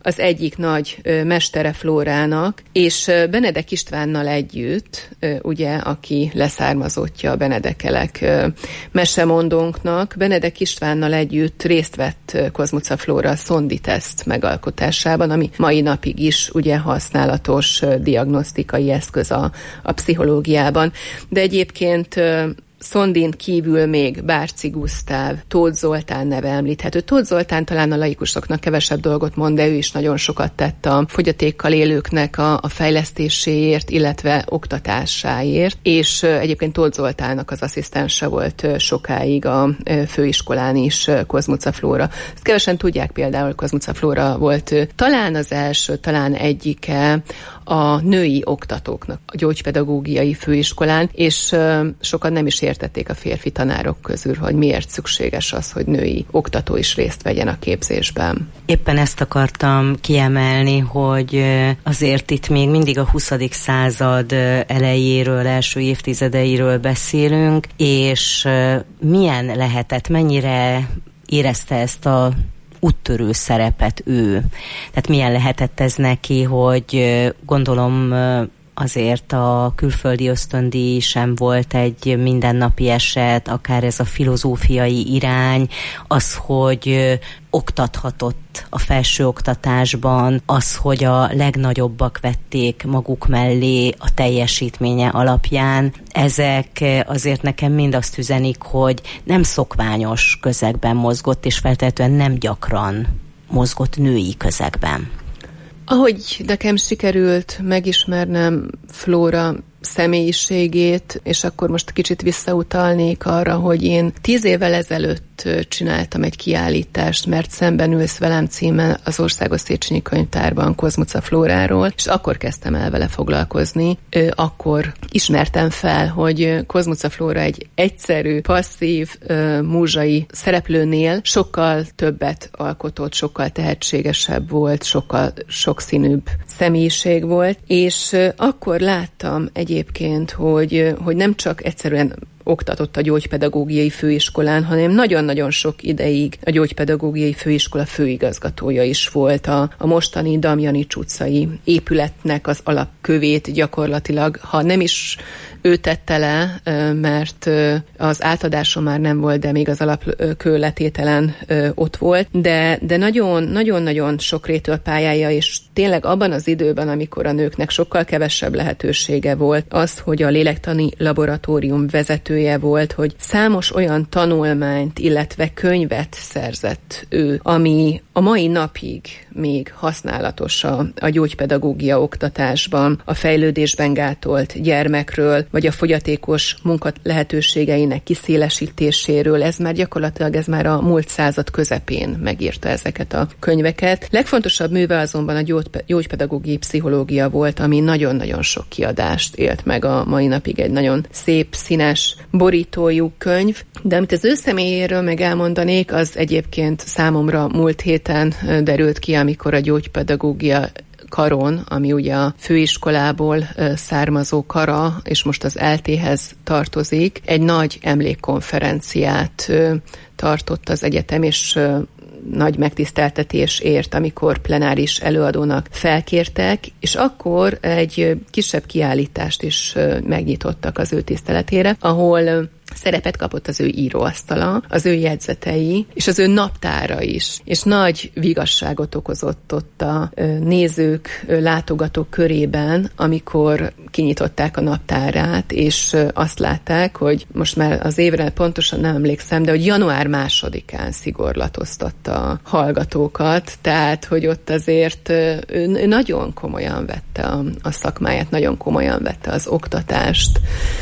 az egyik nagy mestere Flórának, és Benedek Istvánnal együtt, ugye, aki leszármazottja a Benedekelek mesemondónknak, Benedek Istvánnal együtt részt vett Kozmuca Flóra szonditeszt megalkotásában, ami mai napig is ugye használatos diagnosztikai eszköz a, a pszichológiában. De egyébként Szondin kívül még Bárci Gusztáv, Tóth Zoltán neve említhető. Tóth Zoltán talán a laikusoknak kevesebb dolgot mond, de ő is nagyon sokat tett a fogyatékkal élőknek a, a fejlesztéséért, illetve oktatásáért, és egyébként Tóth Zoltánnak az asszisztense volt sokáig a főiskolán is Kozmuca Flóra. Ezt kevesen tudják, például Kozmuca Flóra volt talán az első, talán egyike a női oktatóknak a gyógypedagógiai főiskolán, és sokan nem is értették a férfi tanárok közül, hogy miért szükséges az, hogy női oktató is részt vegyen a képzésben. Éppen ezt akartam kiemelni, hogy azért itt még mindig a huszadik század elejéről, első évtizedeiről beszélünk, és milyen lehetett, mennyire érezte ezt a úttörő szerepet ő. Tehát milyen lehetett ez neki, hogy gondolom azért a külföldi ösztöndíj sem volt egy mindennapi eset, akár ez a filozófiai irány, az, hogy oktathatott a felsőoktatásban, az, hogy a legnagyobbak vették maguk mellé a teljesítménye alapján. Ezek azért nekem mind azt üzenik, hogy nem szokványos közegben mozgott, és feltétlenül nem gyakran mozgott női közegben. Ahogy nekem sikerült megismernem Flóra személyiségét, és akkor most kicsit visszautalnék arra, hogy én tíz évvel ezelőtt csináltam egy kiállítást, Mert szemben ülsz velem címen az Országos Széchenyi Könyvtárban Kozmuca Flóráról, és akkor kezdtem el vele foglalkozni. Akkor ismertem fel, hogy Kozmuca Flóra egy egyszerű, passzív, múzsai szereplőnél sokkal többet alkotott, sokkal tehetségesebb volt, sokkal sokszínűbb személyiség volt, és akkor láttam egyébként, hogy, hogy nem csak egyszerűen oktatott a gyógypedagógiai főiskolán, hanem nagyon-nagyon sok ideig a gyógypedagógiai főiskola főigazgatója is volt. A, a mostani Damjanics utcai épületnek az alapkövét gyakorlatilag, ha nem is ő tette le, mert az átadáson már nem volt, de még az alapkő letételen ott volt, de, de nagyon, nagyon-nagyon sokrétű a pályája, és tényleg abban az időben, amikor a nőknek sokkal kevesebb lehetősége volt, az, hogy a lélektani laboratórium vezetője volt, hogy számos olyan tanulmányt, illetve könyvet szerzett ő, ami a mai napig még használatos a, a gyógypedagógia oktatásban, a fejlődésben gátolt gyermekről, vagy a fogyatékos munka lehetőségeinek kiszélesítéséről. Ez már gyakorlatilag ez már a múlt század közepén megírta ezeket a könyveket. Legfontosabb műve azonban a gyógypedagógiai pszichológia volt, ami nagyon-nagyon sok kiadást élt meg a mai napig, egy nagyon szép, színes borítójú könyv. De amit az ő személyéről meg elmondanék, az egyébként számomra múlt héten derült ki, amikor a gyógypedagógia karon, ami ugye a főiskolából származó kara, és most az é té hez tartozik, egy nagy emlékkonferenciát tartott az egyetem, és nagy megtiszteltetés ért, amikor plenáris előadónak felkértek, és akkor egy kisebb kiállítást is megnyitottak az ő tiszteletére, ahol szerepet kapott az ő íróasztala, az ő jegyzetei, és az ő naptára is. És nagy vigasságot okozott ott a nézők, látogatók körében, amikor kinyitották a naptárát, és azt látták, hogy most már az évre pontosan nem emlékszem, de hogy január másodikán szigorlatoztatta a hallgatókat, tehát, hogy ott azért ő nagyon komolyan vette a, a szakmáját, nagyon komolyan vette az oktatást,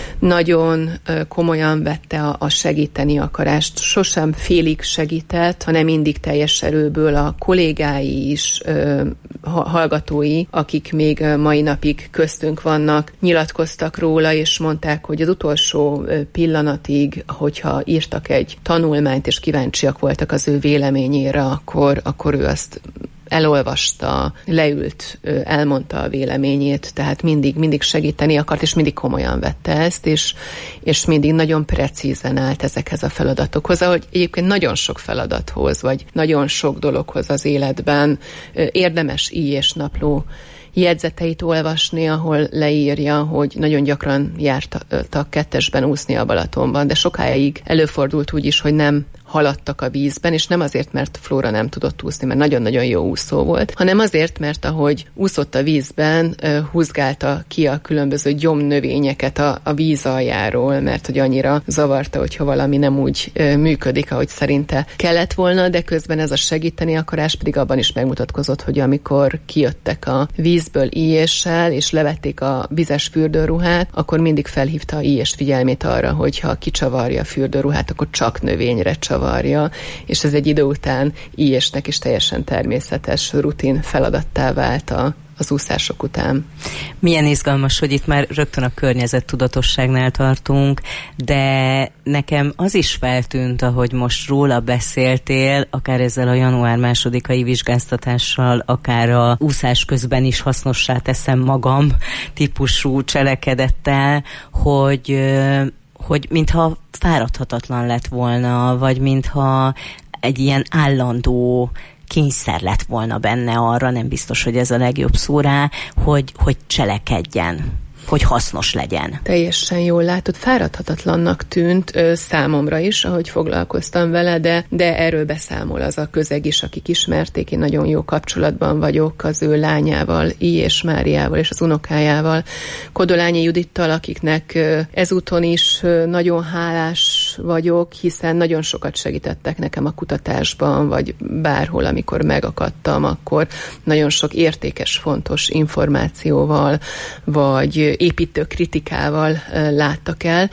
nagyon komolyan vette a, a segíteni akarást. Sosem félig segített, hanem mindig teljes erőből. A kollégái is, ö, hallgatói, akik még mai napig köztünk vannak, nyilatkoztak róla, és mondták, hogy az utolsó pillanatig, hogyha írtak egy tanulmányt, és kíváncsiak voltak az ő véleményére, akkor, akkor ő azt elolvasta, leült, elmondta a véleményét, tehát mindig, mindig segíteni akart, és mindig komolyan vette ezt, és, és mindig nagyon precízen állt ezekhez a feladatokhoz, ahogy egyébként nagyon sok feladathoz, vagy nagyon sok dologhoz az életben érdemes így és napló jegyzeteit olvasni, ahol leírja, hogy nagyon gyakran jártak kettesben úszni a Balatonban, de sokáig előfordult úgy is, hogy nem haladtak a vízben, és nem azért, mert Flóra nem tudott úszni, mert nagyon-nagyon jó úszó volt, hanem azért, mert ahogy úszott a vízben, húzgálta ki a különböző gyomnövényeket a, a víz aljáról, mert hogy annyira zavarta, hogyha valami nem úgy működik, ahogy szerinte kellett volna, de közben ez a segíteni akarás pedig abban is megmutatkozott, hogy amikor kijöttek a vízből íjéssel, és levették a vizes fürdőruhát, akkor mindig felhívta íjés figyelmét arra, hogy ha kicsavarja a fürdőruhát, akkor csak növényre csavar. Varja, és ez egy idő után íjésnek is teljesen természetes rutin feladattá vált a, az úszások után. Milyen izgalmas, hogy itt már rögtön a környezettudatosságnál tartunk, de nekem az is feltűnt, ahogy most róla beszéltél, akár ezzel a január másodikai vizsgáztatással, akár a úszás közben is hasznossá teszem magam típusú cselekedettel, hogy hogy mintha fáradhatatlan lett volna, vagy mintha egy ilyen állandó kényszer lett volna benne arra, nem biztos, hogy ez a legjobb szó rá, hogy, hogy cselekedjen, hogy hasznos legyen. Teljesen jól látod, fáradhatatlannak tűnt ö, számomra is, ahogy foglalkoztam vele, de, de erről beszámol az a közeg is, akik ismerték. Én nagyon jó kapcsolatban vagyok az ő lányával, I. és Máriával, és az unokájával, Kodolányi Judittal, akiknek ö, ezúton is ö, nagyon hálás vagyok, hiszen nagyon sokat segítettek nekem a kutatásban, vagy bárhol, amikor megakadtam, akkor nagyon sok értékes, fontos információval, vagy építő kritikával láttak el.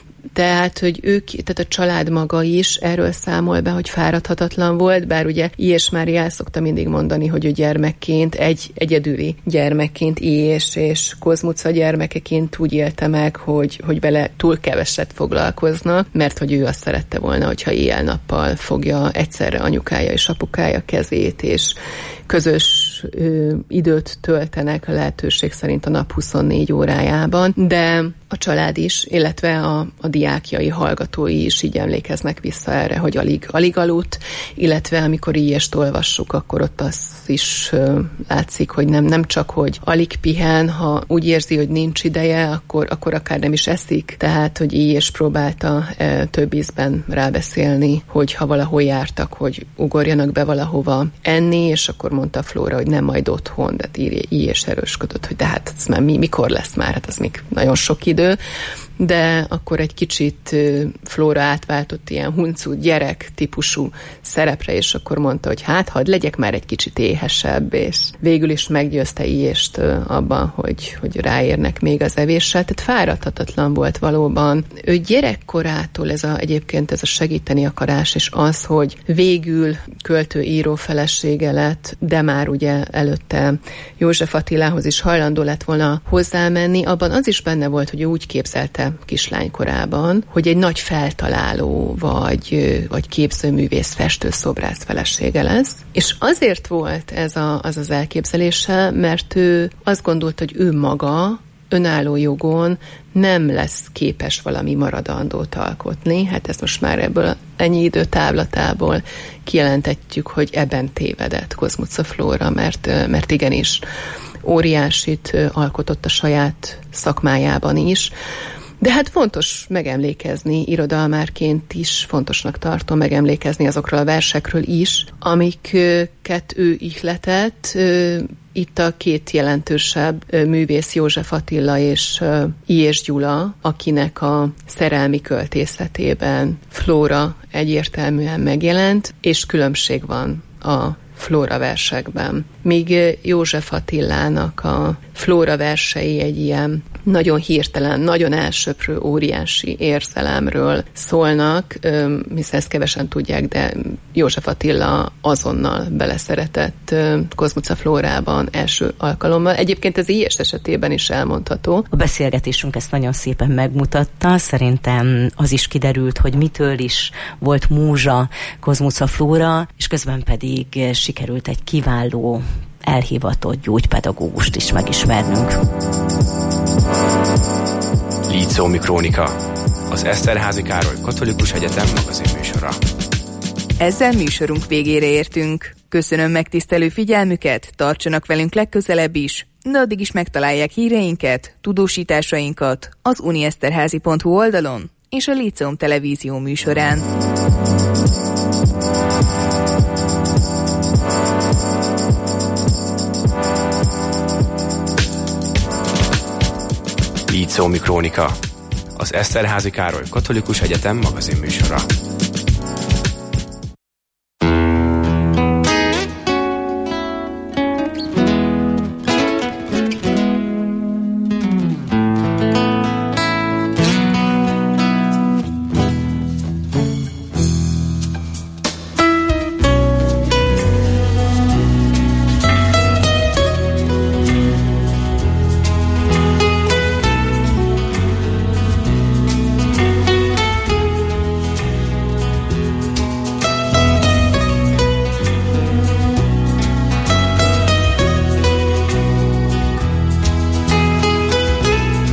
Tehát, hogy ők, tehát a család maga is erről számol be, hogy fáradhatatlan volt, bár ugye I. és Mária el szokta mindig mondani, hogy ő gyermekként, egy egyedüli gyermekként, I. és, és Kozmuca gyermekeként úgy élte meg, hogy, hogy vele túl keveset foglalkozna, mert hogy ő azt szerette volna, hogyha éjjel-nappal fogja egyszerre anyukája és apukája kezét, és közös ö, időt töltenek a lehetőség szerint a nap huszonnégy órájában, de a család is, illetve a, a diákjai, hallgatói is így emlékeznek vissza erre, hogy alig, alig aludt, illetve amikor íjést olvassuk, akkor ott az is ö, látszik, hogy nem, nem csak, hogy alig pihen, ha úgy érzi, hogy nincs ideje, akkor, akkor akár nem is eszik, tehát, hogy íjés próbálta ö, több ízben rábeszélni, hogy ha valahol jártak, hogy ugorjanak be valahova enni, és akkor mondta Flóra, hogy nem majd otthon, de íjés erősködött, hogy de hát ez már mi, mikor lesz már, hát ez még nagyon sok idő, de akkor egy kicsit Flóra átváltott ilyen huncut gyerek típusú szerepre, és akkor mondta, hogy hát hadd legyek már egy kicsit éhesebb, és végül is meggyőzte íjést abban, hogy, hogy ráérnek még az evéssel, tehát fáradhatatlan volt valóban. Ő gyerekkorától ez a, egyébként ez a segíteni akarás, és az, hogy végül költő-író felesége lett, de már ugye előtte József Attilához is hajlandó lett volna hozzámenni, abban az is benne volt, hogy ő úgy képzelte kislánykorában, hogy egy nagy feltaláló, vagy, vagy képzőművész, festőszobrász felesége lesz. És azért volt ez a, az az elképzelése, mert ő azt gondolta, hogy ő maga önálló jogon nem lesz képes valami maradandót alkotni. Hát ezt most már ebből ennyi idő távlatából kijelentetjük, hogy ebben tévedett Kozmuca Flóra, mert, mert igenis óriásit alkotott a saját szakmájában is. De hát fontos megemlékezni, irodalmárként is fontosnak tartom megemlékezni azokról a versekről is, amiket ő ihletett. Itt a két jelentősebb művész, József Attila és Illyés Gyula, akinek a szerelmi költészetében Flóra egyértelműen megjelent, és különbség van a Flóra versekben. Míg József Attilának a Flóra versei egy ilyen nagyon hirtelen, nagyon elsöprő, óriási érzelemről szólnak, hiszen ezt kevesen tudják, de József Attila azonnal beleszeretett Kozmuca Flórában első alkalommal. Egyébként ez Ilyes esetében is elmondható. A beszélgetésünk ezt nagyon szépen megmutatta. Szerintem az is kiderült, hogy mitől is volt múzsa Kozmuca Flóra, és közben pedig sikerült egy kiváló, elhivatott gyógypedagógust is megismernünk. Líceumi Krónika, az Eszterházy Károly Katolikus Egyetem magazinműsora. Ezzel műsorunk végére értünk. Köszönöm megtisztelő figyelmüket, tartsanak velünk legközelebb is, de addig is megtalálják híreinket, tudósításainkat az unieszterházi pont hu oldalon és a Líceum televízió műsorán. Líceumi Krónika, az Eszterházy Károly Katolikus Egyetem magazinműsora.